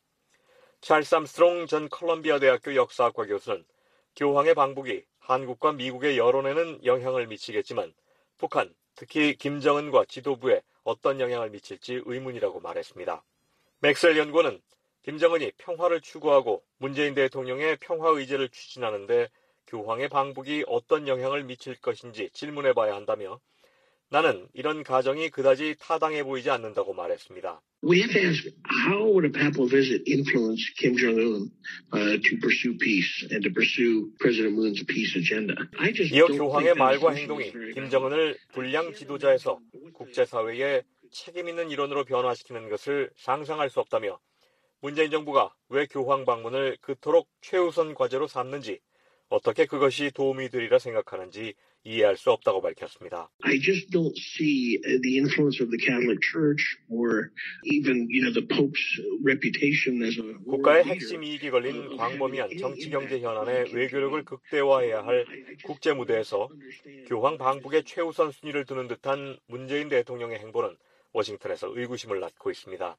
찰스 암스트롱 전 컬럼비아 대학교 역사학과 교수는 교황의 방북이 한국과 미국의 여론에는 영향을 미치겠지만 북한, 특히 김정은과 지도부에 어떤 영향을 미칠지 의문이라고 말했습니다. 맥셀 연구원은 김정은이 평화를 추구하고 문재인 대통령의 평화 의제를 추진하는데 교황의 방북이 어떤 영향을 미칠 것인지 질문해봐야 한다며 나는 이런 가정이 그다지 타당해 보이지 않는다고 말했습니다. We have to ask, how would a papal visit influence Kim Jong-un to pursue peace and to pursue President Moon's peace agenda? 이어 교황의 말과 행동이 김정은을 불량 지도자에서 국제사회에 책임 있는 일원으로 변화시키는 것을 상상할 수 없다며 문재인 정부가 왜 교황 방문을 그토록 최우선 과제로 삼는지 어떻게 그것이 도움이 되리라 생각하는지 이해할 수 없다고 밝혔습니다. I just don't see the influence of the Catholic Church or even, the Pope's reputation as a 국가의 핵심 이익이 걸린 광범위한 정치 경제 현안의 외교력을 극대화해야 할 국제 무대에서 교황 방북의 최우선 순위를 두는 듯한 문재인 대통령의 행보는 워싱턴에서 의구심을 낳고 있습니다.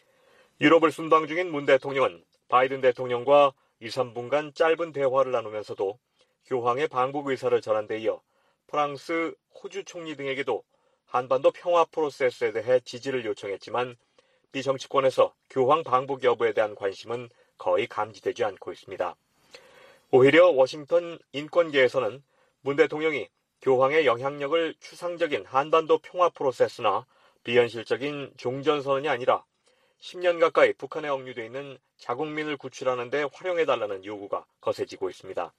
유럽을 순방 중인 문 대통령은 바이든 대통령과 2, 3분간 짧은 대화를 나누면서도 교황의 방북 의사를 전한 데 이어 프랑스, 호주 총리 등에게도 한반도 평화 프로세스에 대해 지지를 요청했지만 미 정치권에서 교황 방북 여부에 대한 관심은 거의 감지되지 않고 있습니다. 오히려 워싱턴 인권계에서는 문 대통령이 교황의 영향력을 추상적인 한반도 평화 프로세스나 비현실적인 종전선언이 아니라 10년 가까이 북한에 억류되어 있는 자국민을 구출하는 데 활용해달라는 요구가 거세지고 있습니다.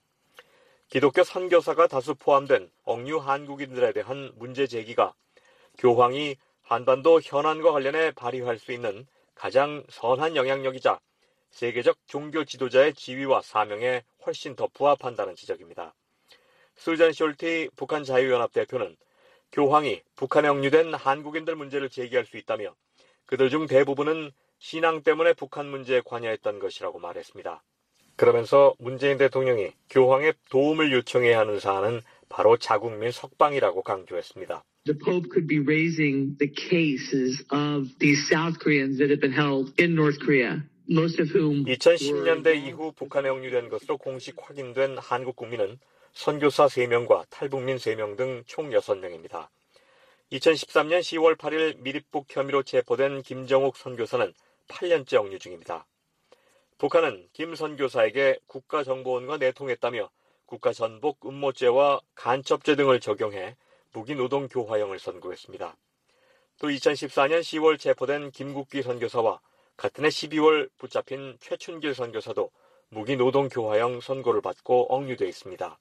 기독교 선교사가 다수 포함된 억류 한국인들에 대한 문제 제기가 교황이 한반도 현안과 관련해 발휘할 수 있는 가장 선한 영향력이자 세계적 종교 지도자의 지위와 사명에 훨씬 더 부합한다는 지적입니다. 수잔 숄티 북한 자유연합 대표는 교황이 북한에 억류된 한국인들 문제를 제기할 수 있다며 그들 중 대부분은 신앙 때문에 북한 문제에 관여했던 것이라고 말했습니다. 그러면서 문재인 대통령이 교황의 도움을 요청해야 하는 사안은 바로 자국민 석방이라고 강조했습니다. The Pope could be raising the cases of these South Koreans that have been held in North Korea, most of whom 2010년대 이후 북한에 억류된 것으로 공식 확인된 한국 국민은 선교사 3명과 탈북민 3명 등 총 6명입니다. 2013년 10월 8일 미립북 혐의로 체포된 김정욱 선교사는 8년째 억류 중입니다. 북한은 김 선교사에게 국가정보원과 내통했다며 국가전복 음모죄와 간첩죄 등을 적용해 무기노동 교화형을 선고했습니다. 또 2014년 10월 체포된 김국기 선교사와 같은 해 12월 붙잡힌 최춘길 선교사도 무기노동 교화형 선고를 받고 억류돼 있습니다.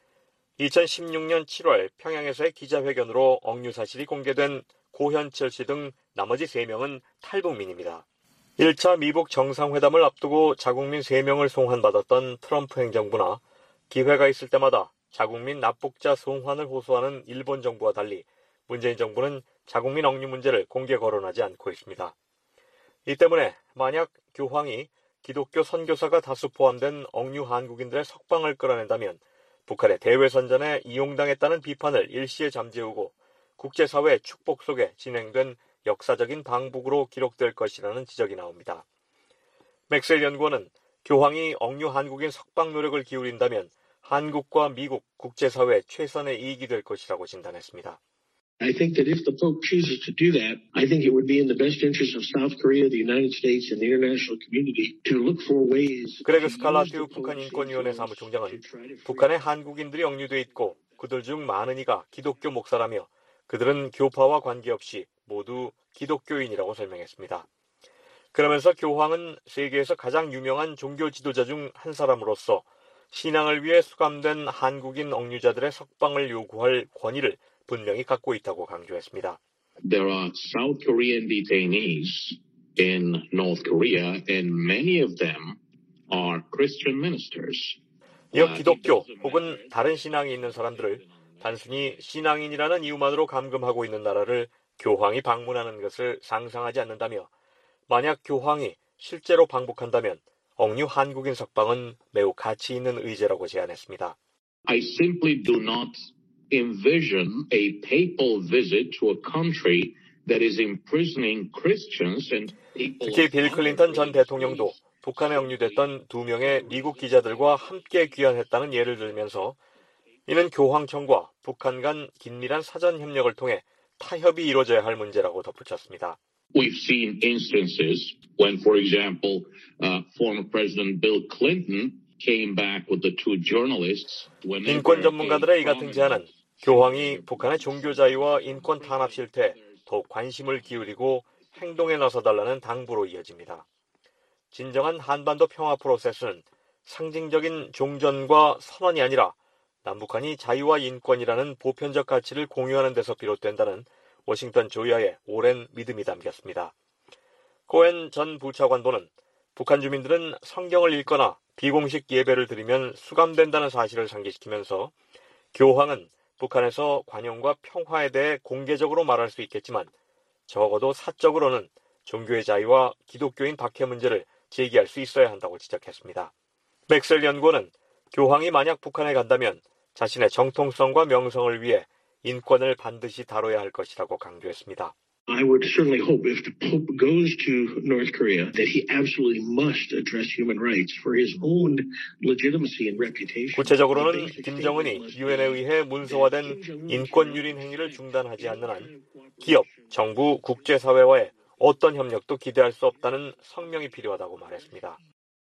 2016년 7월 평양에서의 기자회견으로 억류 사실이 공개된 고현철 씨 등 나머지 3명은 탈북민입니다. 1차 미북 정상회담을 앞두고 자국민 3명을 송환받았던 트럼프 행정부나 기회가 있을 때마다 자국민 납북자 송환을 호소하는 일본 정부와 달리 문재인 정부는 자국민 억류 문제를 공개 거론하지 않고 있습니다. 이 때문에 만약 교황이 기독교 선교사가 다수 포함된 억류 한국인들의 석방을 끌어낸다면 북한의 대외선전에 이용당했다는 비판을 일시에 잠재우고 국제사회의 축복 속에 진행된 역사적인 방북으로 기록될 것이라는 지적이 나옵니다. 맥셀 연구원은 교황이 억류 한국인 석방 노력을 기울인다면 한국과 미국, 국제사회 최선의 이익이 될 것이라고 진단했습니다. I think that if the Pope chooses to do that, I think it would be in the best interest of South Korea, the United States, and the international community to look for ways. 그레그 스칼라튜 북한 인권위원회 사무총장은 북한에 한국인들이 억류돼 있고 그들 중 많은 이가 기독교 목사라며 그들은 교파와 관계없이 모두 기독교인이라고 설명했습니다. 그러면서 교황은 세계에서 가장 유명한 종교 지도자 중 한 사람으로서 신앙을 위해 수감된 한국인 억류자들의 석방을 요구할 권위를 분명히 갖고 있다고 강조했습니다. There are South Korean detainees in North Korea, and many of them are Christian ministers. 이어 기독교 혹은 다른 신앙이 있는 사람들을 단순히 신앙인이라는 이유만으로 감금하고 있는 나라를 교황이 방문하는 것을 상상하지 않는다며 만약 교황이 실제로 방북한다면 억류 한국인 석방은 매우 가치 있는 의제라고 제안했습니다. I simply do not envision a papal visit to a country that is imprisoning Christians and people. 특히 빌 클린턴 전 대통령도 북한에 억류됐던 2명의 미국 기자들과 함께 귀환했다는 예를 들면서 이는 교황청과 북한 간 긴밀한 사전 협력을 통해 타협이 이루어져야 할 문제라고 덧붙였습니다. We've seen instances when, for example, former President Bill Clinton came back with the two journalists. 인권 전문가들의 이 같은 제안은 교황이 북한의 종교 자유와 인권 탄압 실태에 더욱 관심을 기울이고 행동에 나서달라는 당부로 이어집니다. 진정한 한반도 평화 프로세스는 상징적인 종전과 선언이 아니라 남북한이 자유와 인권이라는 보편적 가치를 공유하는 데서 비롯된다는 워싱턴 조야의 오랜 믿음이 담겼습니다. 코엔 전 부차관보는 북한 주민들은 성경을 읽거나 비공식 예배를 드리면 수감된다는 사실을 상기시키면서 교황은 북한에서 관용과 평화에 대해 공개적으로 말할 수 있겠지만 적어도 사적으로는 종교의 자유와 기독교인 박해 문제를 제기할 수 있어야 한다고 지적했습니다. 맥셀 연구원은 교황이 만약 북한에 간다면 자신의 정통성과 명성을 위해 인권을 반드시 다뤄야 할 것이라고 강조했습니다. I would certainly hope if the Pope goes to North Korea that he absolutely must address human rights for his own legitimacy and reputation. 구체적으로는 김정은이 유엔에 의해 문서화된 인권 유린 행위를 중단하지 않는 한 기업, 정부, 국제사회와의 어떤 협력도 기대할 수 없다는 성명이 필요하다고 말했습니다.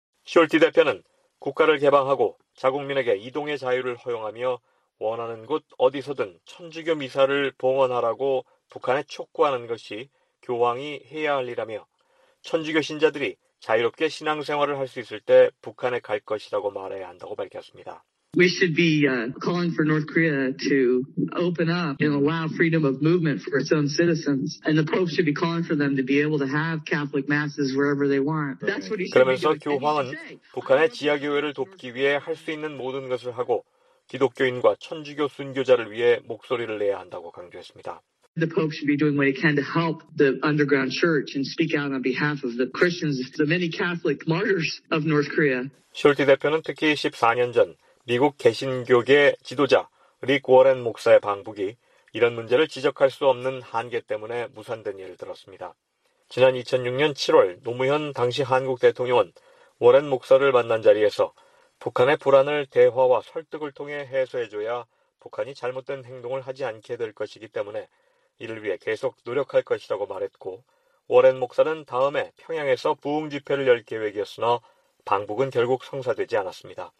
숄티 대표는 국가를 개방하고 자국민에게 이동의 자유를 허용하며 원하는 곳 어디서든 천주교 미사를 봉헌하라고 북한에 촉구하는 것이 교황이 해야 할 일이라며 천주교 신자들이 자유롭게 신앙생활을 할 수 있을 때 북한에 갈 것이라고 말해야 한다고 밝혔습니다. We should be calling for North Korea to open up and allow freedom of movement for its own citizens. And the Pope should be calling for them to be able to have Catholic masses wherever they want. That's what he should be doing. 그러면서 교황은 북한의 지하교회를 돕기 위해 할 수 있는 모든 것을 하고 기독교인과 천주교 순교자를 위해 목소리를 내야 한다고 강조했습니다. The Pope should be doing what he can to help the underground church and speak out on behalf of the Christians, the many Catholic martyrs of North Korea. 숄티 대표는 특히 14년 전 미국 개신교계 지도자 릭 워렌 목사의 방북이 이런 문제를 지적할 수 없는 한계 때문에 무산된 예를 들었습니다. 지난 2006년 7월 노무현 당시 한국 대통령은 워렌 목사를 만난 자리에서 북한의 불안을 대화와 설득을 통해 해소해줘야 북한이 잘못된 행동을 하지 않게 될 것이기 때문에 이를 위해 계속 노력할 것이라고 말했고 워렌 목사는 다음해 평양에서 부흥 집회를 열 계획이었으나 방북은 결국 성사되지 않았습니다.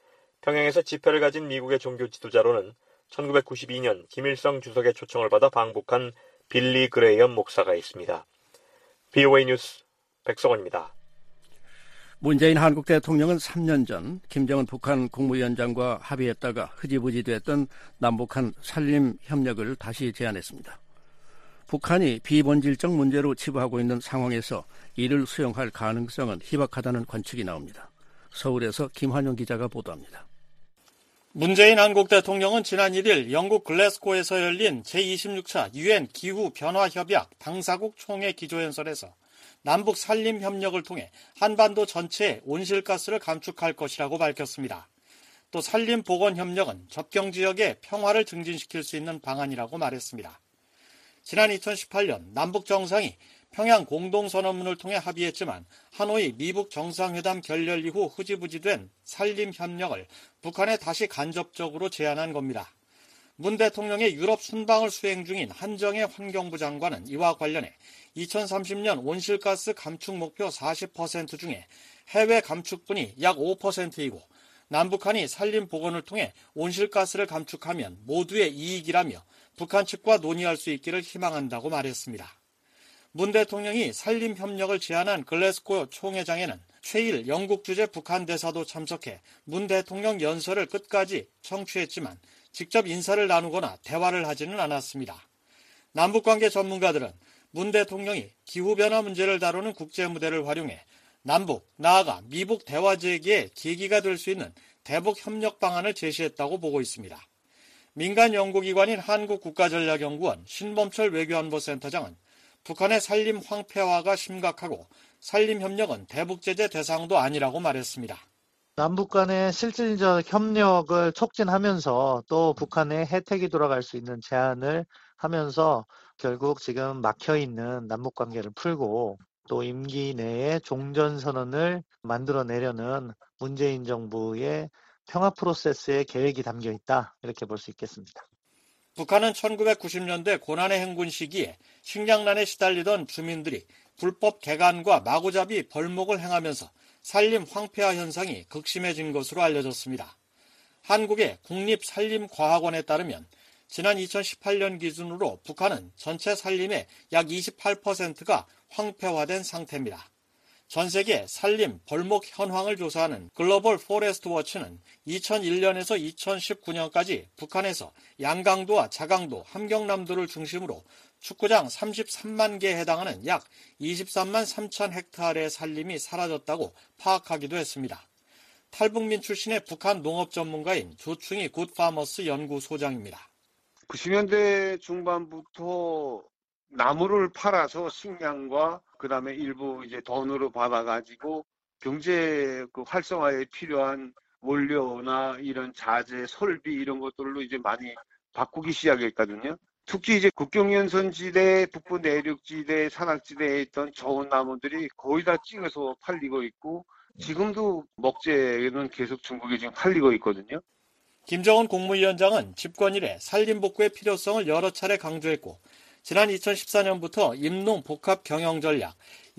평양에서 집회를 가진 미국의 종교 지도자로는 1992년 김일성 주석의 초청을 받아 방북한 빌리 그레이엄 목사가 있습니다. BOA 뉴스 백성원입니다. 문재인 한국 대통령은 3년 전 김정은 북한 국무위원장과 합의했다가 흐지부지 됐던 남북한 산림협력을 다시 제안했습니다. 북한이 비본질적 문제로 치부하고 있는 상황에서 이를 수용할 가능성은 희박하다는 관측이 나옵니다. 서울에서 김환영 기자가 보도합니다. 문재인 한국 대통령은 지난 1일 영국 글래스고에서 열린 제26차 유엔 기후변화협약 당사국 총회 기조연설에서 남북 산림협력을 통해 한반도 전체의 온실가스를 감축할 것이라고 밝혔습니다. 또 산림보건협력은 접경지역의 평화를 증진시킬 수 있는 방안이라고 말했습니다. 지난 2018년 남북 정상이 평양 공동선언문을 통해 합의했지만 하노이 미북 정상회담 결렬 이후 흐지부지된 산림협력을 북한에 다시 간접적으로 제안한 겁니다. 문 대통령의 유럽 순방을 수행 중인 한정혜 환경부 장관은 이와 관련해 2030년 온실가스 감축 목표 40% 중에 해외 감축분이 약 5%이고 남북한이 산림 복원을 통해 온실가스를 감축하면 모두의 이익이라며 북한 측과 논의할 수 있기를 희망한다고 말했습니다. 문 대통령이 산림협력을 제안한 글래스고 총회장에는 최일 영국 주재 북한 대사도 참석해 문 대통령 연설을 끝까지 청취했지만 직접 인사를 나누거나 대화를 하지는 않았습니다. 남북관계 전문가들은 문 대통령이 기후변화 문제를 다루는 국제무대를 활용해 남북, 나아가 미북 대화 재개의 계기가 될 수 있는 대북 협력 방안을 제시했다고 보고 있습니다. 민간 연구기관인 한국국가전략연구원 신범철 외교안보센터장은 북한의 산림 황폐화가 심각하고 산림협력은 대북제재 대상도 아니라고 말했습니다. 남북 간의 실질적 협력을 촉진하면서 또 북한의 혜택이 돌아갈 수 있는 제안을 하면서 결국 지금 막혀있는 남북관계를 풀고 또 임기 내에 종전선언을 만들어내려는 문재인 정부의 평화 프로세스의 계획이 담겨 있다. 이렇게 볼 수 있겠습니다. 북한은 1990년대 고난의 행군 시기에 식량난에 시달리던 주민들이 불법 개간과 마구잡이 벌목을 행하면서 산림 황폐화 현상이 극심해진 것으로 알려졌습니다. 한국의 국립산림과학원에 따르면 지난 2018년 기준으로 북한은 전체 산림의 약 28%가 황폐화된 상태입니다. 전 세계 산림, 벌목 현황을 조사하는 글로벌 포레스트 워치는 2001년에서 2019년까지 북한에서 양강도와 자강도, 함경남도를 중심으로 축구장 33만 개에 해당하는 약 23만 3천 헥타르의 산림이 사라졌다고 파악하기도 했습니다. 탈북민 출신의 북한 농업 전문가인 조충희 굿파머스 연구소장입니다. 90년대 중반부터 나무를 팔아서 식량과 그다음에 일부 이제 돈으로 받아가지고 경제 활성화에 필요한 원료나 이런 자재, 설비 이런 것들로 이제 많이 바꾸기 시작했거든요. 특히 이제 국경연선지대, 북부 내륙지대, 산악지대에 있던 좋은 나무들이 거의 다 찍어서 팔리고 있고 지금도 목재는 계속 중국에 지금 팔리고 있거든요. 김정은 국무위원장은 집권 이래 산림복구의 필요성을 여러 차례 강조했고 지난 2014년부터 임농 복합 경영 전략,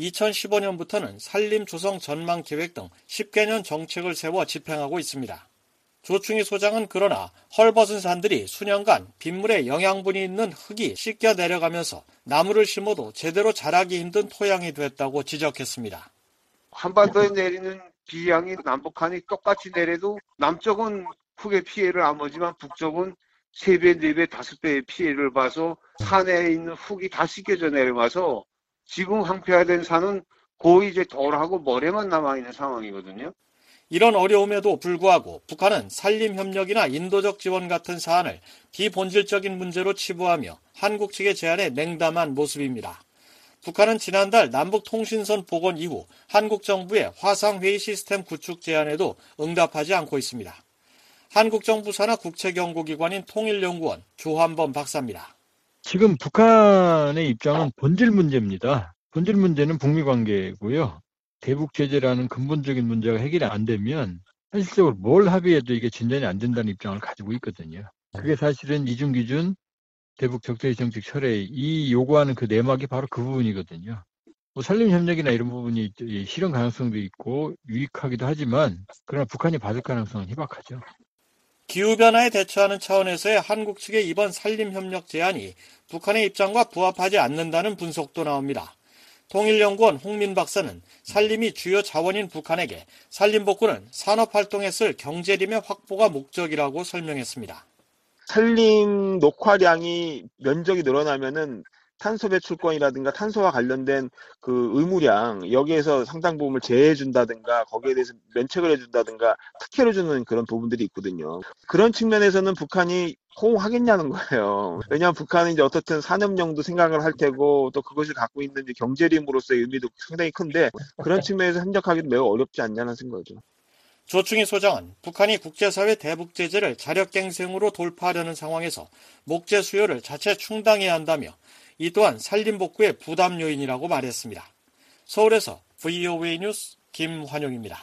2015년부터는 산림 조성 전망 계획 등 10개년 정책을 세워 집행하고 있습니다. 조충희 소장은 그러나 헐벗은 산들이 수년간 빗물에 영양분이 있는 흙이 씻겨 내려가면서 나무를 심어도 제대로 자라기 힘든 토양이 됐다고 지적했습니다. 한반도에 내리는 비양이 남북한이 똑같이 내려도 남쪽은 흙의 피해를 안 보지만 북쪽은 3배, 4배, 5배의 피해를 봐서 산에 있는 흙이 다 씻겨져 내려와서 지금 황폐화된 산은 거의 이제 돌하고 모래만 남아있는 상황이거든요. 이런 어려움에도 불구하고 북한은 산림협력이나 인도적 지원 같은 사안을 비본질적인 문제로 치부하며 한국 측의 제안에 냉담한 모습입니다. 북한은 지난달 남북통신선 복원 이후 한국 정부의 화상회의 시스템 구축 제안에도 응답하지 않고 있습니다. 한국 정부 산하 국책연구기관인 통일연구원 조한범 박사입니다. 지금 북한의 입장은 본질 문제입니다. 본질 문제는 북미 관계고요. 대북 제재라는 근본적인 문제가 해결이 안 되면 현실적으로 뭘 합의해도 이게 진전이 안 된다는 입장을 가지고 있거든요. 그게 사실은 이중 기준, 대북 적대의 정책 철회 이 요구하는 그 내막이 바로 그 부분이거든요. 뭐 산림 협력이나 이런 부분이 실현 가능성도 있고 유익하기도 하지만 그러나 북한이 받을 가능성은 희박하죠. 기후변화에 대처하는 차원에서의 한국 측의 이번 산림협력 제안이 북한의 입장과 부합하지 않는다는 분석도 나옵니다. 통일연구원 홍민 박사는 산림이 주요 자원인 북한에게 산림복구는 산업활동에 쓸 경제림의 확보가 목적이라고 설명했습니다. 산림 녹화량이 면적이 늘어나면은 탄소 배출권이라든가 탄소와 관련된 그 의무량 여기에서 상당 부분을 제해준다든가 거기에 대해서 면책을 해준다든가 특혜를 주는 그런 부분들이 있거든요. 그런 측면에서는 북한이 호응하겠냐는 거예요. 왜냐하면 북한은 이제 어떻든 산업용도 생각을 할 테고 또 그것을 갖고 있는 이제 경제림으로서의 의미도 상당히 큰데 그런 측면에서 협력하기도 매우 어렵지 않냐는 생각이죠. 조충희 소장은 북한이 국제사회 대북 제재를 자력갱생으로 돌파하려는 상황에서 목재 수요를 자체 충당해야 한다며 이 또한 산림복구의 부담 요인이라고 말했습니다. 서울에서 VOA 뉴스 김환용입니다.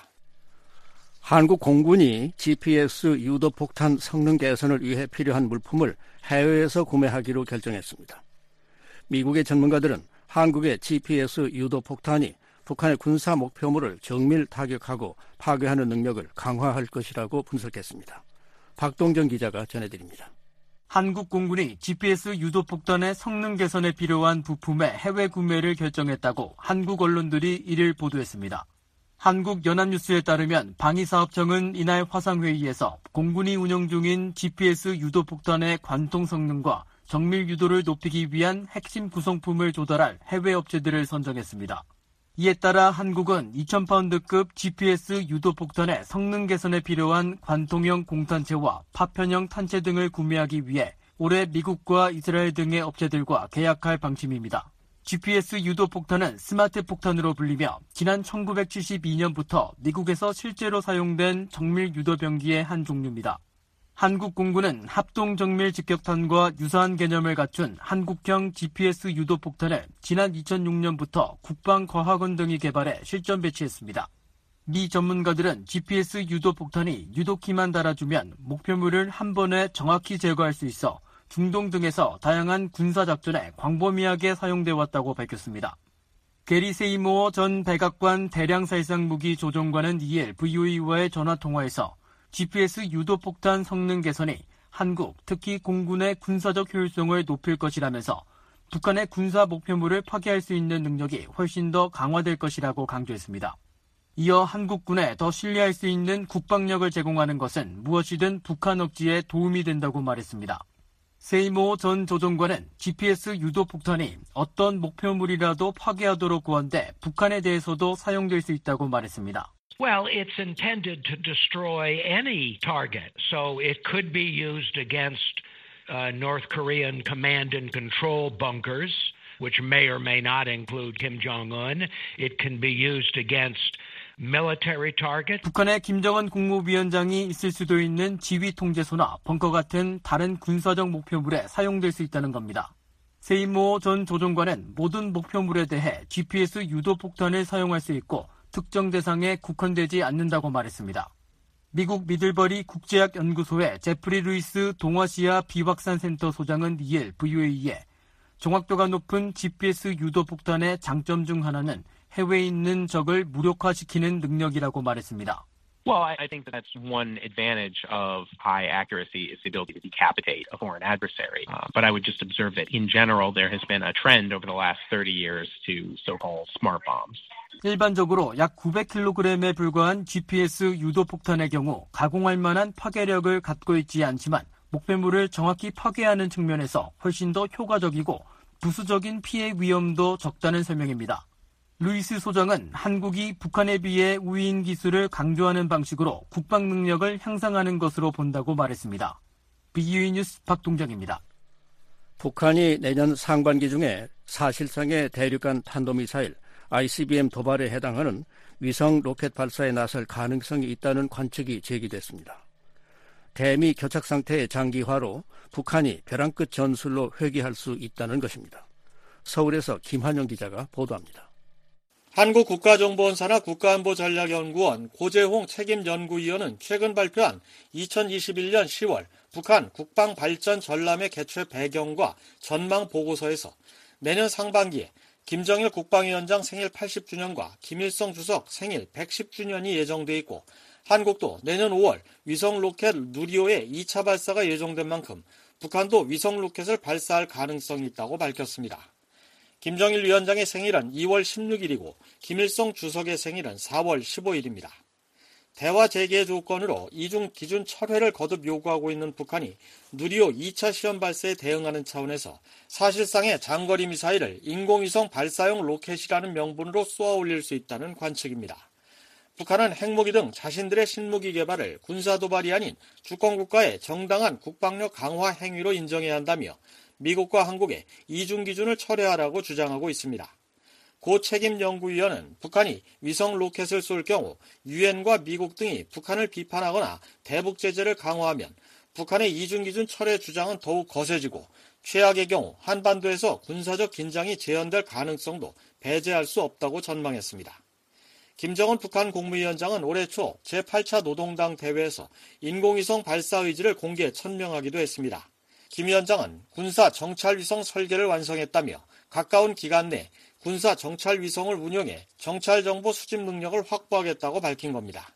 한국 공군이 GPS 유도폭탄 성능 개선을 위해 필요한 물품을 해외에서 구매하기로 결정했습니다. 미국의 전문가들은 한국의 GPS 유도폭탄이 북한의 군사 목표물을 정밀 타격하고 파괴하는 능력을 강화할 것이라고 분석했습니다. 박동정 기자가 전해드립니다. 한국 공군이 GPS 유도폭탄의 성능 개선에 필요한 부품의 해외 구매를 결정했다고 한국 언론들이 1일 보도했습니다. 한국연합뉴스에 따르면 방위사업청은 이날 화상회의에서 공군이 운영 중인 GPS 유도폭탄의 관통 성능과 정밀 유도를 높이기 위한 핵심 구성품을 조달할 해외 업체들을 선정했습니다. 이에 따라 한국은 2000파운드급 GPS 유도폭탄의 성능 개선에 필요한 관통형 공탄체와 파편형 탄체 등을 구매하기 위해 올해 미국과 이스라엘 등의 업체들과 계약할 방침입니다. GPS 유도폭탄은 스마트 폭탄으로 불리며 지난 1972년부터 미국에서 실제로 사용된 정밀 유도병기의 한 종류입니다. 한국 공군은 합동 정밀 직격탄과 유사한 개념을 갖춘 한국형 GPS 유도폭탄을 지난 2006년부터 국방과학원 등이 개발해 실전 배치했습니다. 미 전문가들은 GPS 유도폭탄이 유도키만 달아주면 목표물을 한 번에 정확히 제거할 수 있어 중동 등에서 다양한 군사작전에 광범위하게 사용돼 왔다고 밝혔습니다. 게리 세이모어 전 백악관 대량살상무기 조종관은 2일 VOA와의 전화통화에서 GPS 유도폭탄 성능 개선이 한국, 특히 공군의 군사적 효율성을 높일 것이라면서 북한의 군사 목표물을 파괴할 수 있는 능력이 훨씬 더 강화될 것이라고 강조했습니다. 이어 한국군에 더 신뢰할 수 있는 국방력을 제공하는 것은 무엇이든 북한 억지에 도움이 된다고 말했습니다. 세이모 전 조종관은 GPS 유도 폭탄이 어떤 목표물이라도 파괴하도록 구한돼 북한에 대해서도 사용될 수 있다고 말했습니다. Well, it's intended to destroy any target, so it could be used against North Korean command and control bunkers, which may or may not include Kim Jong-un. It can be used against military targets. 북한의 김정은 국무위원장이 있을 수도 있는 지휘 통제소나 벙커 같은 다른 군사적 목표물에 사용될 수 있다는 겁니다. 세이모 전 조종관은 모든 목표물에 대해 GPS 유도 폭탄을 사용할 수 있고 특정 대상에 국한되지 않는다고 말했습니다. 미국 미들버리 국제학 연구소의 제프리 루이스 동아시아 비확산 센터 소장은 2일 VOA에 정확도가 높은 GPS 유도 폭탄의 장점 중 하나는 해외에 있는 적을 무력화시키는 능력이라고 말했습니다. Well, I think that's one advantage of high accuracy is the ability to decapitate a foreign adversary. But I would just observe that in general there has been a trend over the last 30 years to so-called smart bombs. 일반적으로 약 900kg에 불과한 GPS 유도 폭탄의 경우 가공할 만한 파괴력을 갖고 있지 않지만 목표물을 정확히 파괴하는 측면에서 훨씬 더 효과적이고 부수적인 피해 위험도 적다는 설명입니다. 루이스 소장은 한국이 북한에 비해 우위인 기술을 강조하는 방식으로 국방 능력을 향상하는 것으로 본다고 말했습니다. BOE 뉴스 박동정입니다. 북한이 내년 상반기 중에 사실상의 대륙간 탄도미사일 ICBM 도발에 해당하는 위성 로켓 발사에 나설 가능성이 있다는 관측이 제기됐습니다. 대미 교착 상태의 장기화로 북한이 벼랑 끝 전술로 회귀할 수 있다는 것입니다. 서울에서 김한영 기자가 보도합니다. 한국국가정보원 산하 국가안보전략연구원 고재홍 책임연구위원은 최근 발표한 2021년 10월 북한 국방발전 전람회 개최 배경과 전망 보고서에서 내년 상반기에 김정일 국방위원장 생일 80주년과 김일성 주석 생일 110주년이 예정돼 있고 한국도 내년 5월 위성 로켓 누리호의 2차 발사가 예정된 만큼 북한도 위성 로켓을 발사할 가능성이 있다고 밝혔습니다. 김정일 위원장의 생일은 2월 16일이고 김일성 주석의 생일은 4월 15일입니다. 대화 재개 조건으로 이중 기준 철회를 거듭 요구하고 있는 북한이 누리호 2차 시험 발사에 대응하는 차원에서 사실상의 장거리 미사일을 인공위성 발사용 로켓이라는 명분으로 쏘아 올릴 수 있다는 관측입니다. 북한은 핵무기 등 자신들의 신무기 개발을 군사도발이 아닌 주권국가의 정당한 국방력 강화 행위로 인정해야 한다며 미국과 한국의 이중 기준을 철회하라고 주장하고 있습니다. 고 책임연구위원은 북한이 위성 로켓을 쏠 경우 유엔과 미국 등이 북한을 비판하거나 대북 제재를 강화하면 북한의 이중 기준 철회 주장은 더욱 거세지고 최악의 경우 한반도에서 군사적 긴장이 재현될 가능성도 배제할 수 없다고 전망했습니다. 김정은 북한 국무위원장은 올해 초 제8차 노동당 대회에서 인공위성 발사 의지를 공개 천명하기도 했습니다. 김 위원장은 군사 정찰위성 설계를 완성했다며 가까운 기간 내 군사 정찰위성을 운용해 정찰정보 수집 능력을 확보하겠다고 밝힌 겁니다.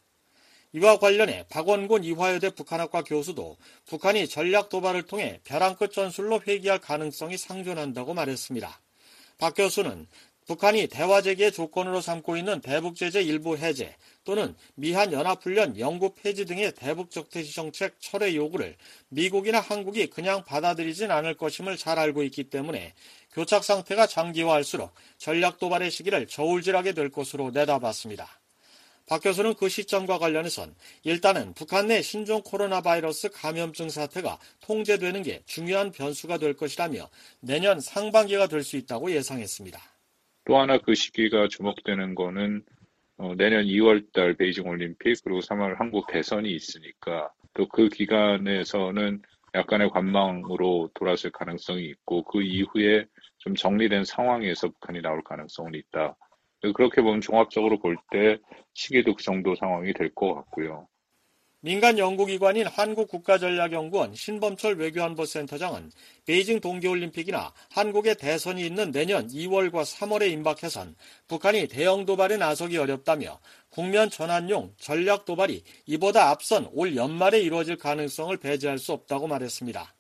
이와 관련해 박원곤 이화여대 북한학과 교수도 북한이 전략 도발을 통해 벼랑 끝 전술로 회귀할 가능성이 상존한다고 말했습니다. 박 교수는 북한이 대화 재개의 조건으로 삼고 있는 대북 제재 일부 해제 또는 미한 연합훈련 영구 폐지 등의 대북 적대시 정책 철회 요구를 미국이나 한국이 그냥 받아들이진 않을 것임을 잘 알고 있기 때문에 교착 상태가 장기화할수록 전략 도발의 시기를 저울질하게 될 것으로 내다봤습니다. 박 교수는 그 시점과 관련해선 일단은 북한 내 신종 코로나 바이러스 감염증 사태가 통제되는 게 중요한 변수가 될 것이라며 내년 상반기가 될 수 있다고 예상했습니다. 또 하나 그 시기가 주목되는 거는 내년 2월달 베이징 올림픽 그리고 3월 한국 대선이 있으니까 또 그 기간에서는 약간의 관망으로 돌아설 가능성이 있고 그 이후에 좀 정리된 상황에서 북한이 나올 가능성은 있다. 그렇게 보면 종합적으로 볼 때 시기도 그 정도 상황이 될 것 같고요. 민간 연구기관인 한국국가전략연구원 신범철 외교안보센터장은 베이징 동계올림픽이나 한국의 대선이 있는 내년 2월과 3월에 임박해선 북한이 대형 도발에 나서기 어렵다며 국면 전환용 전략 도발이 이보다 앞선 올 연말에 이루어질 가능성을 배제할 수 없다고 말했습니다.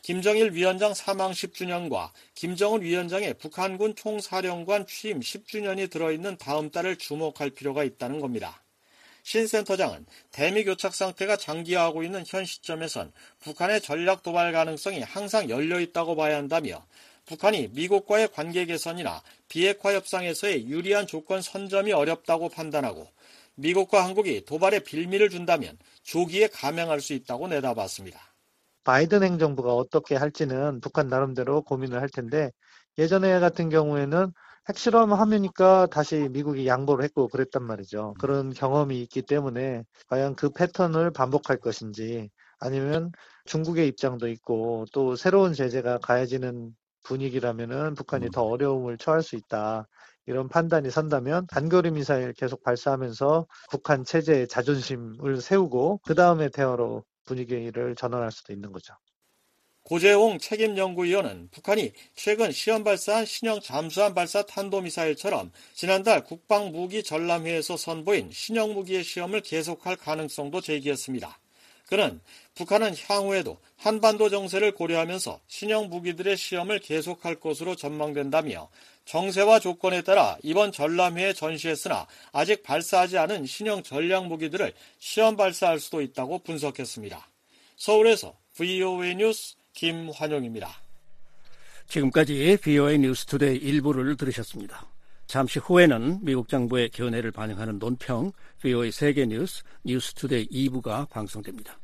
김정일 위원장 사망 10주년과 김정은 위원장의 북한군 총사령관 취임 10주년이 들어있는 다음 달을 주목할 필요가 있다는 겁니다. 신 센터장은 대미 교착 상태가 장기화하고 있는 현 시점에선 북한의 전략 도발 가능성이 항상 열려 있다고 봐야 한다며 북한이 미국과의 관계 개선이나 비핵화 협상에서의 유리한 조건 선점이 어렵다고 판단하고 미국과 한국이 도발에 빌미를 준다면 조기에 감행할 수 있다고 내다봤습니다. 바이든 행정부가 어떻게 할지는 북한 나름대로 고민을 할 텐데 예전에 같은 경우에는 핵실험 하면니까 다시 미국이 양보를 했고 그랬단 말이죠. 그런 경험이 있기 때문에 과연 그 패턴을 반복할 것인지 아니면 중국의 입장도 있고 또 새로운 제재가 가해지는 분위기라면은 북한이 더 어려움을 처할 수 있다. 이런 판단이 선다면 단거리 미사일 계속 발사하면서 북한 체제의 자존심을 세우고 그 다음에 대화로 분위기를 전환할 수도 있는 거죠. 고재홍 책임연구위원은 북한이 최근 시험 발사한 신형 잠수함 발사 탄도미사일처럼 지난달 국방무기 전람회에서 선보인 신형 무기의 시험을 계속할 가능성도 제기했습니다. 그는 북한은 향후에도 한반도 정세를 고려하면서 신형 무기들의 시험을 계속할 것으로 전망된다며 정세와 조건에 따라 이번 전람회에 전시했으나 아직 발사하지 않은 신형 전략 무기들을 시험 발사할 수도 있다고 분석했습니다. 서울에서 VOA 뉴스 김환용입니다. 지금까지 VOA 뉴스투데이 일부를 들으셨습니다. 잠시 후에는 미국 정부의 견해를 반영하는 논평 VOA 세계뉴스 뉴스투데이 2부가 방송됩니다.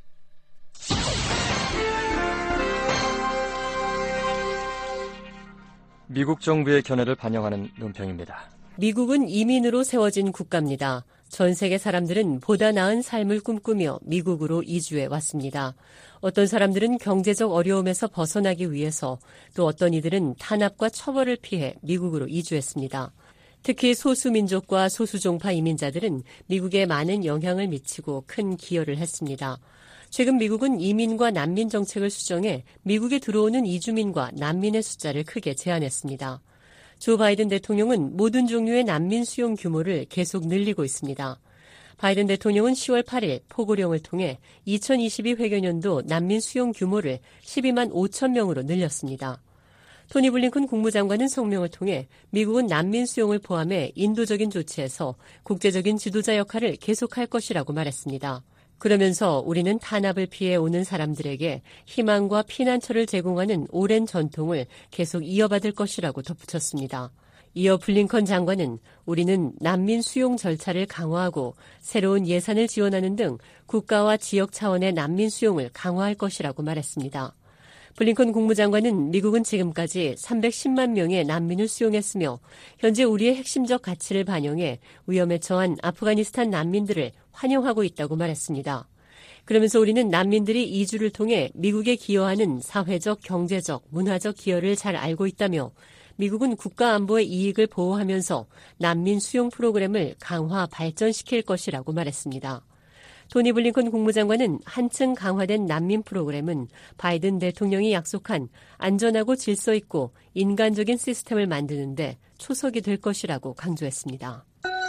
미국 정부의 견해를 반영하는 논평입니다. 미국은 이민으로 세워진 국가입니다. 전 세계 사람들은 보다 나은 삶을 꿈꾸며 미국으로 이주해 왔습니다. 어떤 사람들은 경제적 어려움에서 벗어나기 위해서, 또 어떤 이들은 탄압과 처벌을 피해 미국으로 이주했습니다. 특히 소수민족과 소수종파 이민자들은 미국에 많은 영향을 미치고 큰 기여를 했습니다. 최근 미국은 이민과 난민 정책을 수정해 미국에 들어오는 이주민과 난민의 숫자를 크게 제한했습니다. 조 바이든 대통령은 모든 종류의 난민 수용 규모를 계속 늘리고 있습니다. 바이든 대통령은 10월 8일 포고령을 통해 2022 회계년도 난민 수용 규모를 12만 5천 명으로 늘렸습니다. 토니 블링컨 국무장관은 성명을 통해 미국은 난민 수용을 포함해 인도적인 조치에서 국제적인 지도자 역할을 계속할 것이라고 말했습니다. 그러면서 우리는 탄압을 피해 오는 사람들에게 희망과 피난처를 제공하는 오랜 전통을 계속 이어받을 것이라고 덧붙였습니다. 이어 블링컨 장관은 우리는 난민 수용 절차를 강화하고 새로운 예산을 지원하는 등 국가와 지역 차원의 난민 수용을 강화할 것이라고 말했습니다. 블링컨 국무장관은 미국은 지금까지 310만 명의 난민을 수용했으며 현재 우리의 핵심적 가치를 반영해 위험에 처한 아프가니스탄 난민들을 환영하고 있다고 말했습니다. 그러면서 우리는 난민들이 이주를 통해 미국에 기여하는 사회적, 경제적, 문화적 기여를 잘 알고 있다며 미국은 국가 안보의 이익을 보호하면서 난민 수용 프로그램을 강화, 발전시킬 것이라고 말했습니다. 토니 블링컨 국무장관은 한층 강화된 난민 프로그램은 바이든 대통령이 약속한 안전하고 질서 있고 인간적인 시스템을 만드는 데 초석이 될 것이라고 강조했습니다.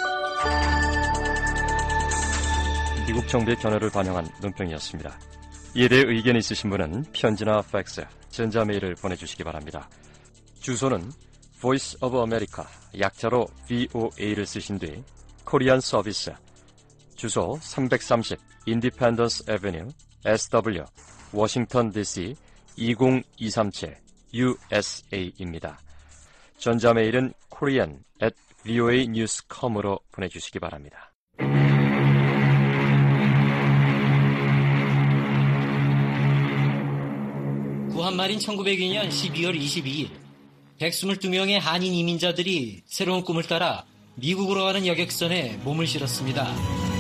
미국 정부의 견해를 반영한 논평이었습니다. 이에 대해 의견이 있으신 분은 편지나 팩스, 전자메일을 보내주시기 바랍니다. 주소는 Voice of America, 약자로 VOA를 쓰신 뒤 코리안 서비스, 주소 330 Independence Avenue, SW, 워싱턴 DC 20237 USA입니다. 전자메일은 korean@voanews.com으로 보내주시기 바랍니다. 구한말인 1902년 12월 22일 122명의 한인 이민자들이 새로운 꿈을 따라 미국으로 가는 여객선에 몸을 실었습니다.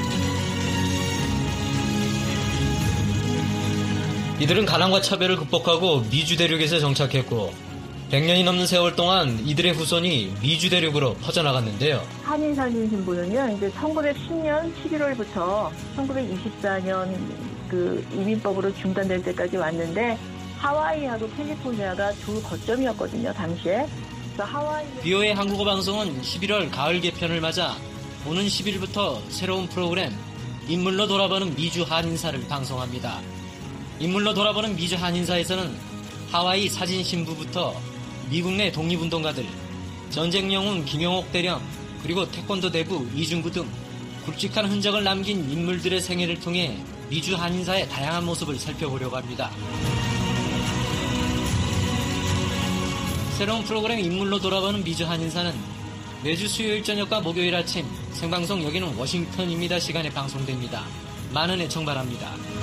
이들은 가난과 차별을 극복하고 미주 대륙에서 정착했고 100년이 넘는 세월 동안 이들의 후손이 미주 대륙으로 퍼져나갔는데요. 한인 상인 신분은요, 이제 1910년 11월부터 1924년 그 이민법으로 중단될 때까지 왔는데 하와이하고 캘리포니아가 두 거점이었거든요, 당시에. 그래서 BOA 한국어 방송은 11월 가을 개편을 맞아 오는 10일부터 새로운 프로그램 인물로 돌아보는 미주 한인사를 방송합니다. 인물로 돌아보는 미주 한인사에서는 하와이 사진 신부부터 미국 내 독립운동가들, 전쟁 영웅 김영옥 대령, 그리고 태권도 대부 이중구 등 굵직한 흔적을 남긴 인물들의 생애를 통해 미주 한인사의 다양한 모습을 살펴보려고 합니다. 새로운 프로그램 인물로 돌아보는 미주 한인사는 매주 수요일 저녁과 목요일 아침 생방송 여기는 워싱턴입니다 시간에 방송됩니다. 많은 애청 바랍니다.